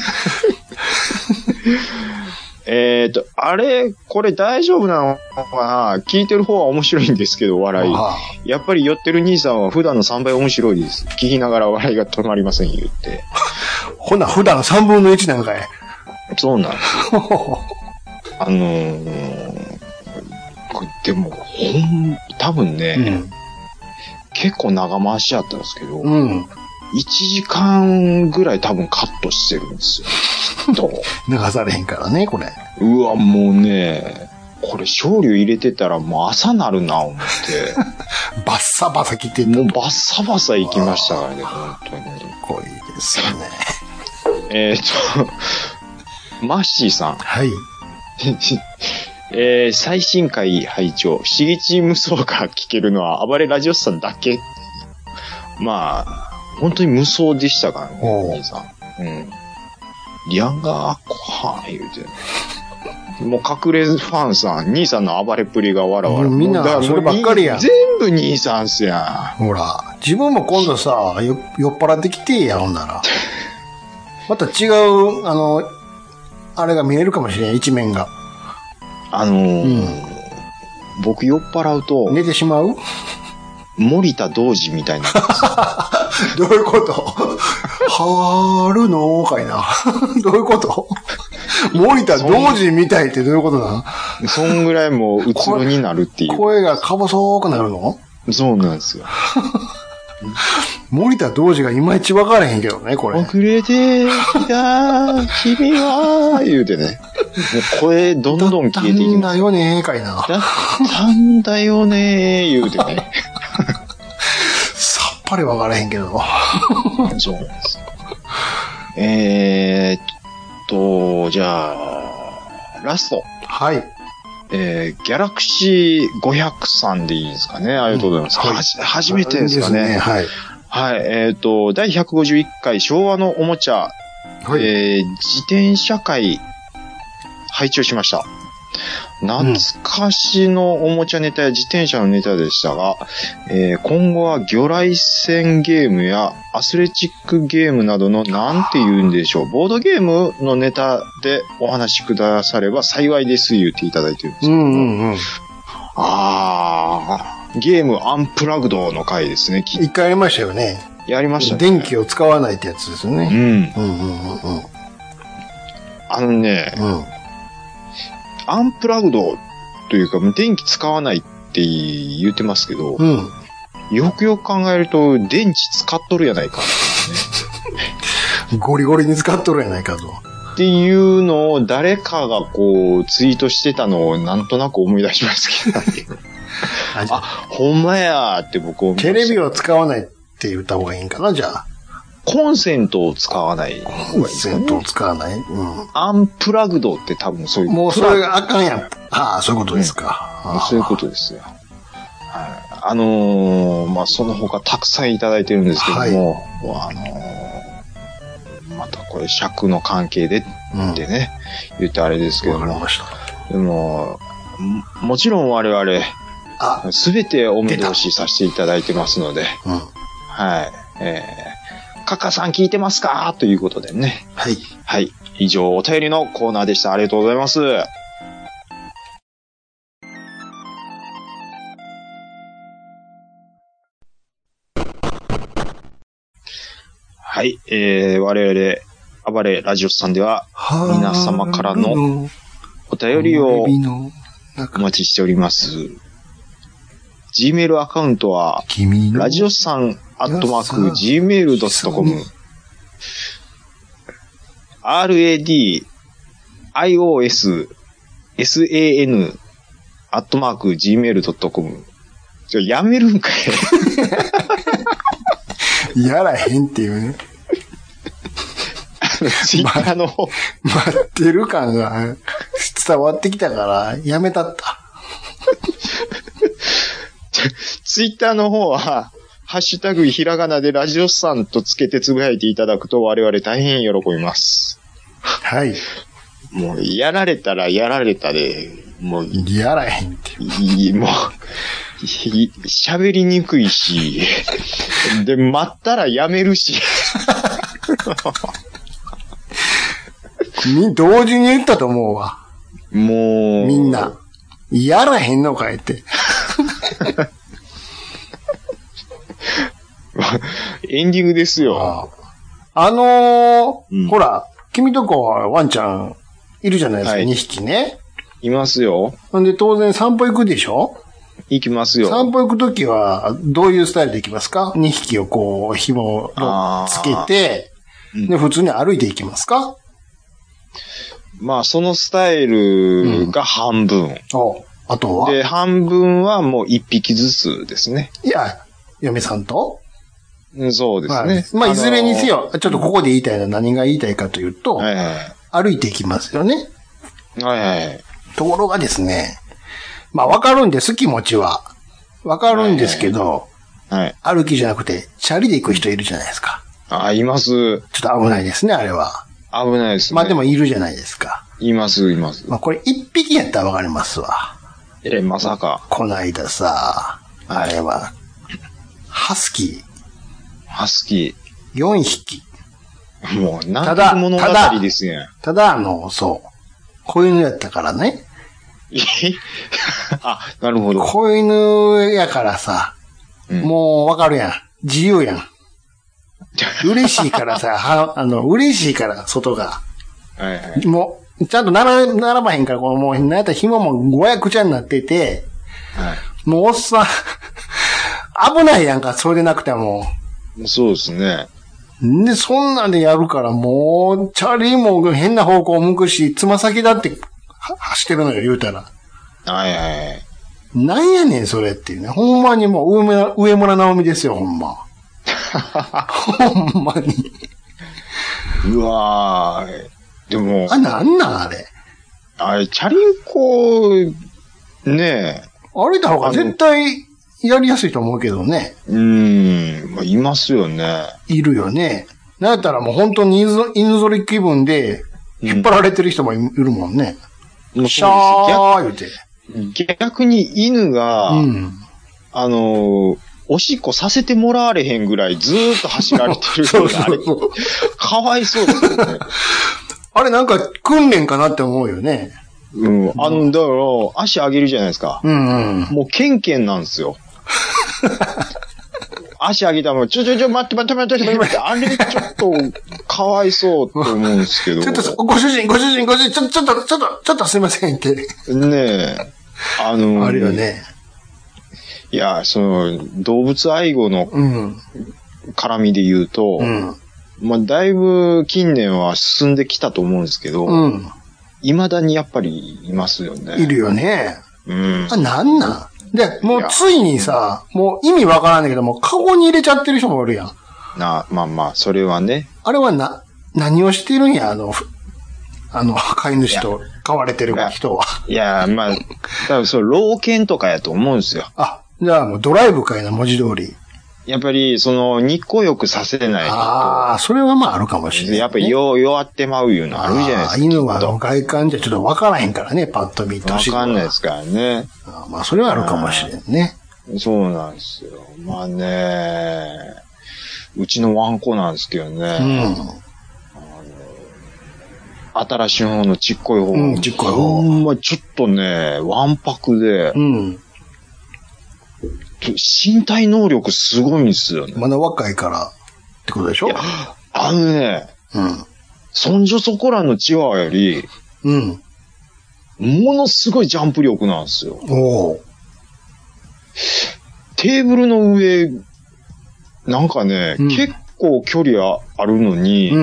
あれ、これ大丈夫なのかな？聞いてる方は面白いんですけど、笑い。やっぱり寄ってる兄さんは普段の3倍面白いです。聞きながら笑いが止まりません、言って。 ほな、普段の3分の1なんかい。 そうなんですよ。 これでも、多分ね、結構長回しやったんですけど、1時間ぐらい多分カットしてるんですよ。きっと。 流されへんからね、これ。 うわ、もうね、これ醤油入れてたらもう朝なるな、思って。 バッサバサ切ってもうバッサバサいきましたからね、本当に。 こいいですよね。 マッシーさん。 はい。 最新回拝聴、しげち無双が聞けるのは暴れラジオスさんだけ。まあ、本当に無双でしたからね、兄さん。リアンガーコハン言うて。もう隠れファンさん、兄さんの暴れっぷりがわらわら。 みんなそればっかりやん。 全部兄さんっすやん。ほら、自分も今度さ、酔っ払ってきてや、ほんなら。また違う、あれが見えるかもしれん、一面が。 僕酔っ払うと。 寝てしまう森田童子みたいな。 どういうこと春のかいな。どういうこと森田童子みたいってどういうことなの？そんぐらいもううつろになるっていう。 声がか細くなるの？ そうなんですよ。 森田童子がいまいち分からへんけどね、これ。 遅れてきた君は、言うてね。もう声どんどん消えていきます。 だんだよねーかいな。 だったんだよねー、言うてね。 さっぱり分からへんけど。 そうなんですよ。じゃあ、ラスト。 はい。 ギャラクシー500さんでいいですかね。ありがとうございます。初めてですかね。 はい。 はい。第151回昭和のおもちゃ、 はい、 自転車会、拝聴しました。懐かしのおもちゃネタや自転車のネタでしたが、今後は魚雷戦ゲームやアスレチックゲームなどのなんて言うんでしょう、ボードゲームのネタでお話しくだされば幸いです言っていただいてるんですけど、ゲームアンプラグドの回ですね。 一回やりましたよね。 やりましたね。 電気を使わないってやつですよね。 アンプラグドというか、電気使わないって言ってますけど、よくよく考えると、電池使っとるやないか、 ね。ゴリゴリに使っとるやないかと。 っていうのを誰かがこう、ツイートしてたのをなんとなく思い出しますけど、ほんまやーって僕思いました。 テレビを使わないって言った方がいいんかな、じゃあ。 コンセントを使わない。 コンセントを使わない。 アンプラグドって多分そういう。 もうそれがあかんやん。ああ、そういうことですか。 そういうことですよ。その他たくさんいただいてるんですけども、またこれ尺の関係でってね、言ってあれですけども。でも、もちろん我々、すべてお目通しさせていただいてますので、はい。カカさん聞いてますかということでね。 はい。 はい。以上、お便りのコーナーでした。ありがとうございます。はい。我々、暴れラジオスさんでは、皆様からのお便りをお待ちしております。Gmail アカウントは、ラジオスさん@gmail.com radiossan@gmail.com やめるんかいやらへんっていうね。 ツイッターの方。 待ってる感が伝わってきたから、やめたった。 ツイッターの方は、ハッシュタグひらがなでラジオさんとつけてつぶやいていただくと我々大変喜びます。 はい。 もう、やられたらやられたで、もう、 やらへんって。 もう、喋りにくいし、で、待ったらやめるし。 同時に言ったと思うわ。 もう。 みんな。やらへんのかいって。 エンディングですよ。 ほら、君とこはワンちゃんいるじゃないですか、2匹ね。 いますよ。 んで、当然散歩行くでしょ？ 行きますよ。 散歩行くときは、どういうスタイルで行きますか？ 2 匹をこう、紐をつけて、で、普通に歩いて行きますか？ まあ、そのスタイルが半分。 あとは？ で、半分はもう1匹ずつですね。 いや、嫁さんと？ そうですね。 まあ、いずれにせよ、ちょっとここで言いたいのは何が言いたいかというと、歩いていきますよね。ところがですね、まあ、わかるんです、気持ちは。わかるんですけど、歩きじゃなくて、チャリで行く人いるじゃないですか。 います。ちょっと危ないですね、あれは。 危ないですね。 まあ、でもいるじゃないですか。 います。 まあ、これ1匹やったらわかりますわ。 まさか。 こないださ、あれは、ハスキー。4匹。 もう、なんて物語ですね。 ただ、そう。子犬やったからね。 なるほど。 子犬やからさ、もうわかるやん。自由やん。嬉しいからさ、嬉しいから、外が。もう、ちゃんと並ばへんから、もう、なんやったら紐も5やくちゃになってて、もうおっさん、危ないやんか、それでなくても。 そうですね。 で、そんなんでやるから、もう、チャリも変な方向向くし、つま先だって走ってるのよ、言うたら。なんやねん、それっていうね。ほんまにもう、上村直美ですよ、ほんま。ほんまに。 うわー。でも。 なんなんあれ。 チャリンコ、ねえ。 歩いた方が絶対やりやすいと思うけどね。 まあ、いますよね。 いるよね。なんやったらもう本当に犬ぞり気分で引っ張られてる人もいるもんね。シャー言うて。 逆に犬が、おしっこさせてもらわれへんぐらいずーっと走られてる人があれ、かわいそうですよね。 あれなんか訓練かなって思うよね。 だから、足上げるじゃないですか。もうケンケンなんですよ。足上げたら、待って、あれちょっと、かわいそうって思うんですけど。 ちょっと、ご主人、ちょっとすいませんって。ねえ。あるよね。 いや、動物愛護の絡みで言うと、まあ、だいぶ近年は進んできたと思うんですけど、未だにやっぱりいますよね。 いるよね。なんで、もうついにさ、もう意味わからんねんけども、カゴに入れちゃってる人もいるやん。 まあ、それはね。 あれは何をしてるんや、飼い主と飼われてる人は。 いや、まあ、多分老犬とかやと思うんですよ。 じゃあもうドライブかいな、文字通り。 やっぱり、日光浴させないと。それはまああるかもしれない、 やっぱり弱ってまういうのあるじゃないですか。 犬は外観じゃちょっとわからへんからね、パッと見てほしい。 わかんないですからね。 まあそれはあるかもしれんね。 そうなんですよ。まあね、うちのワンコなんですけどね。新しい方のちっこい方。 ちっこい方。 ほんまちょっとね、わんぱくで。身体能力すごいんですよね。 まだ若いからってことでしょ？いや、 そんじょそこらのチワワより、ものすごいジャンプ力なんですよ。テーブルの上、なんかね、結構距離あるのに、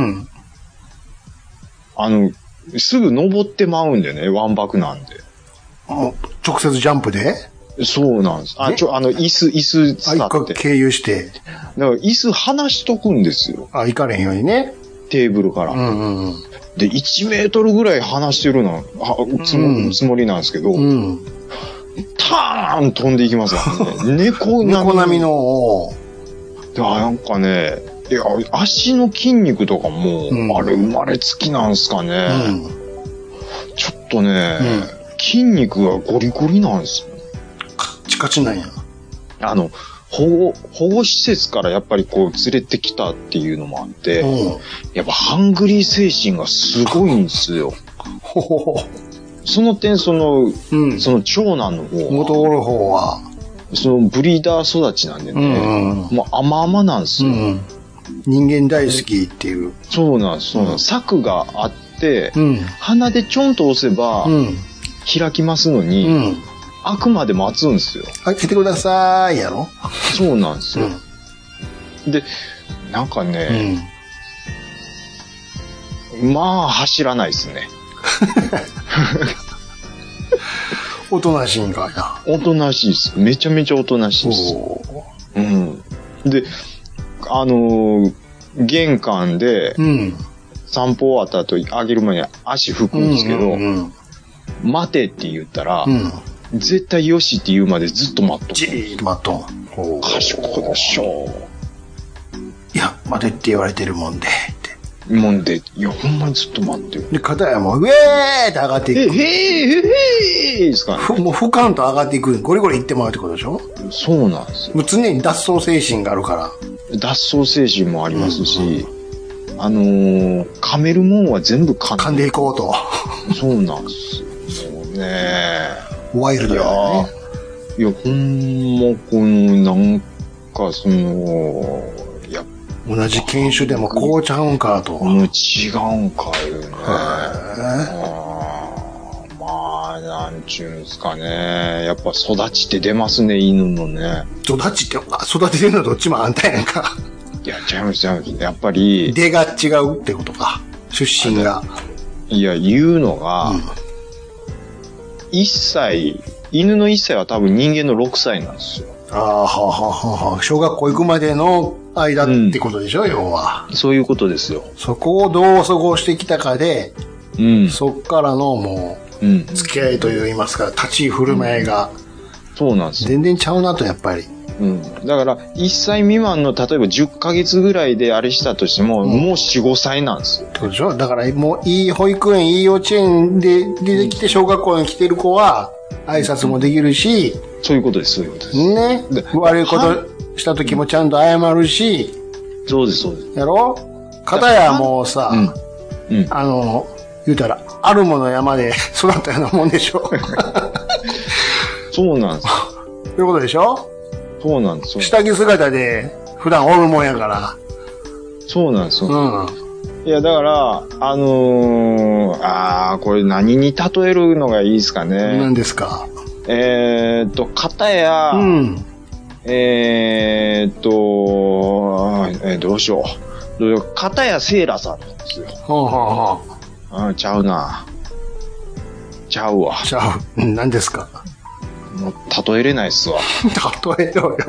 すぐ登ってまうんでね、わんぱくなんで。 直接ジャンプで？ そうなんです。椅子使って。 経由して。 だから椅子離しとくんですよ。 行かれへんようにね。 テーブルから。で、1メートルぐらい離してるつもりなんですけど、ターン飛んでいきますよね。猫並みの。 なんかね、いや、足の筋肉とかも、あれ生まれつきなんすかね。ちょっとね、筋肉がゴリゴリなんですよ。 カッチカチなんや。 保護施設からやっぱり連れてきたっていうのもあって、やっぱハングリー精神がすごいんですよ。その点、その長男の方は、 元おる方は、 ブリーダー育ちなんでね、もう甘々なんですよ。 人間大好きっていう。 そうなんです、策があって、鼻でちょんと押せば、 開きますのに、 うん。 開くまで待つんですよ。 開けてください、やろ。 そうなんですうよ。 ん。 で、なんかね、まあ走らないですね。 おとなしいんかいな。 おとなしいです。めちゃめちゃおとなしいです。 おうん。で、玄関でうん。 散歩終わった後、あげる前に足拭くんですけど、 うん。 待てって言ったら、 うん。 絶対よしって言うまでずっと待っとじーっと待っとん。 賢いでしょ。 いや、待てって言われてるもんで。ってもんで、いや、ほんまにずっと待ってる。 で、片やもう、ウェーって上がっていく。 ですかね。 もう俯瞰と上がっていく。ゴリゴリ行ってもらうってことでしょ。 そうなんですよ。 もう常に脱走精神があるから。 脱走精神もありますし、噛めるもんは全部噛んでいこうと。 そうなんですよ。もうね。 ワイルドやね。 いや、ほんま、なんか、いや、 同じ犬種でもこうちゃうんかと。 もう違うんかいうね。まあ、なんちゅうんすかね。やっぱ育ちって出ますね、犬のね。 育ちって、育ててるのどっちもあんたやんか。 いや、違います。やっぱり。 出が違うってことか。出身が。 いや、言うのが、犬の1歳は多分人間の6歳なんですよ。 ああ、はあ、はあ、はあ。小学校行くまでの間ってことでしょ、要は。 そういうことですよ。 そこをどう過ごしてきたかで、そっからのもう、付き合いといいますか、立ち居振る舞いが、 そうなんですよ。 全然ちゃうなと、やっぱり。 だから、1歳未満の、例えば10ヶ月ぐらいであれしたとしても、もう4、5歳なんですよ。 ってことでしょ。だから、もう、いい保育園、いい幼稚園で出てきて、小学校に来てる子は、挨拶もできるし、 そういうことです、そういうことです。 ね。悪いことした時もちゃんと謝るし、 そうです、そうです。 やろ？片やもうさ、言うたら、あるもの山で育ったようなもんでしょ。 そうなんです。 そういうことでしょ？ そうなんです。 下着姿で普段おるもんやから。 そうなんですよ。いや、だから、これ何に例えるのがいいですかね。 何ですか？ 片や、どうしよう。片やセーラさんなんですよ。ちゃうな。ちゃうわ。 ちゃう。何ですか？ もう、例えれないっすわ。 例えろ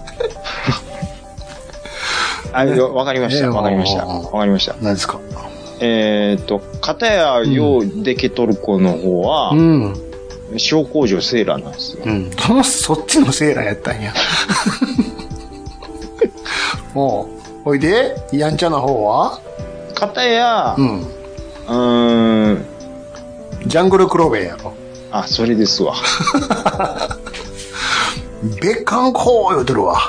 よ。わかりました。わかりました。わかりました。 何ですか？ 片やようでけとる子の方は、小工場セーラーなんですよ。 そっちのセーラーやったんや。ほいで、やんちゃな方は片や、 ジャングルクローベやろ。 あ、それですわ。 別館こう言うてるわ。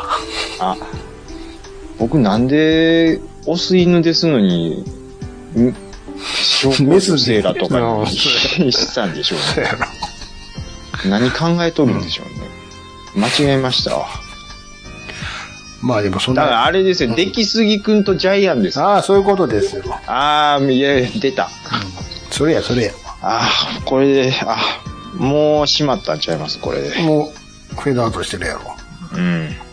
僕なんで、オス犬ですのに、小工場セーラーとかにしたんでしょうね。何考えとるんでしょうね。間違えましたわ。 まあでもそんな。 だからあれですよ、出来すぎくんとジャイアンです。 ああ、そういうことですよ。 いや、出た。 それや。 これで、もう閉まったんちゃいます、これで。 もう、フェードアウトしてるやろ。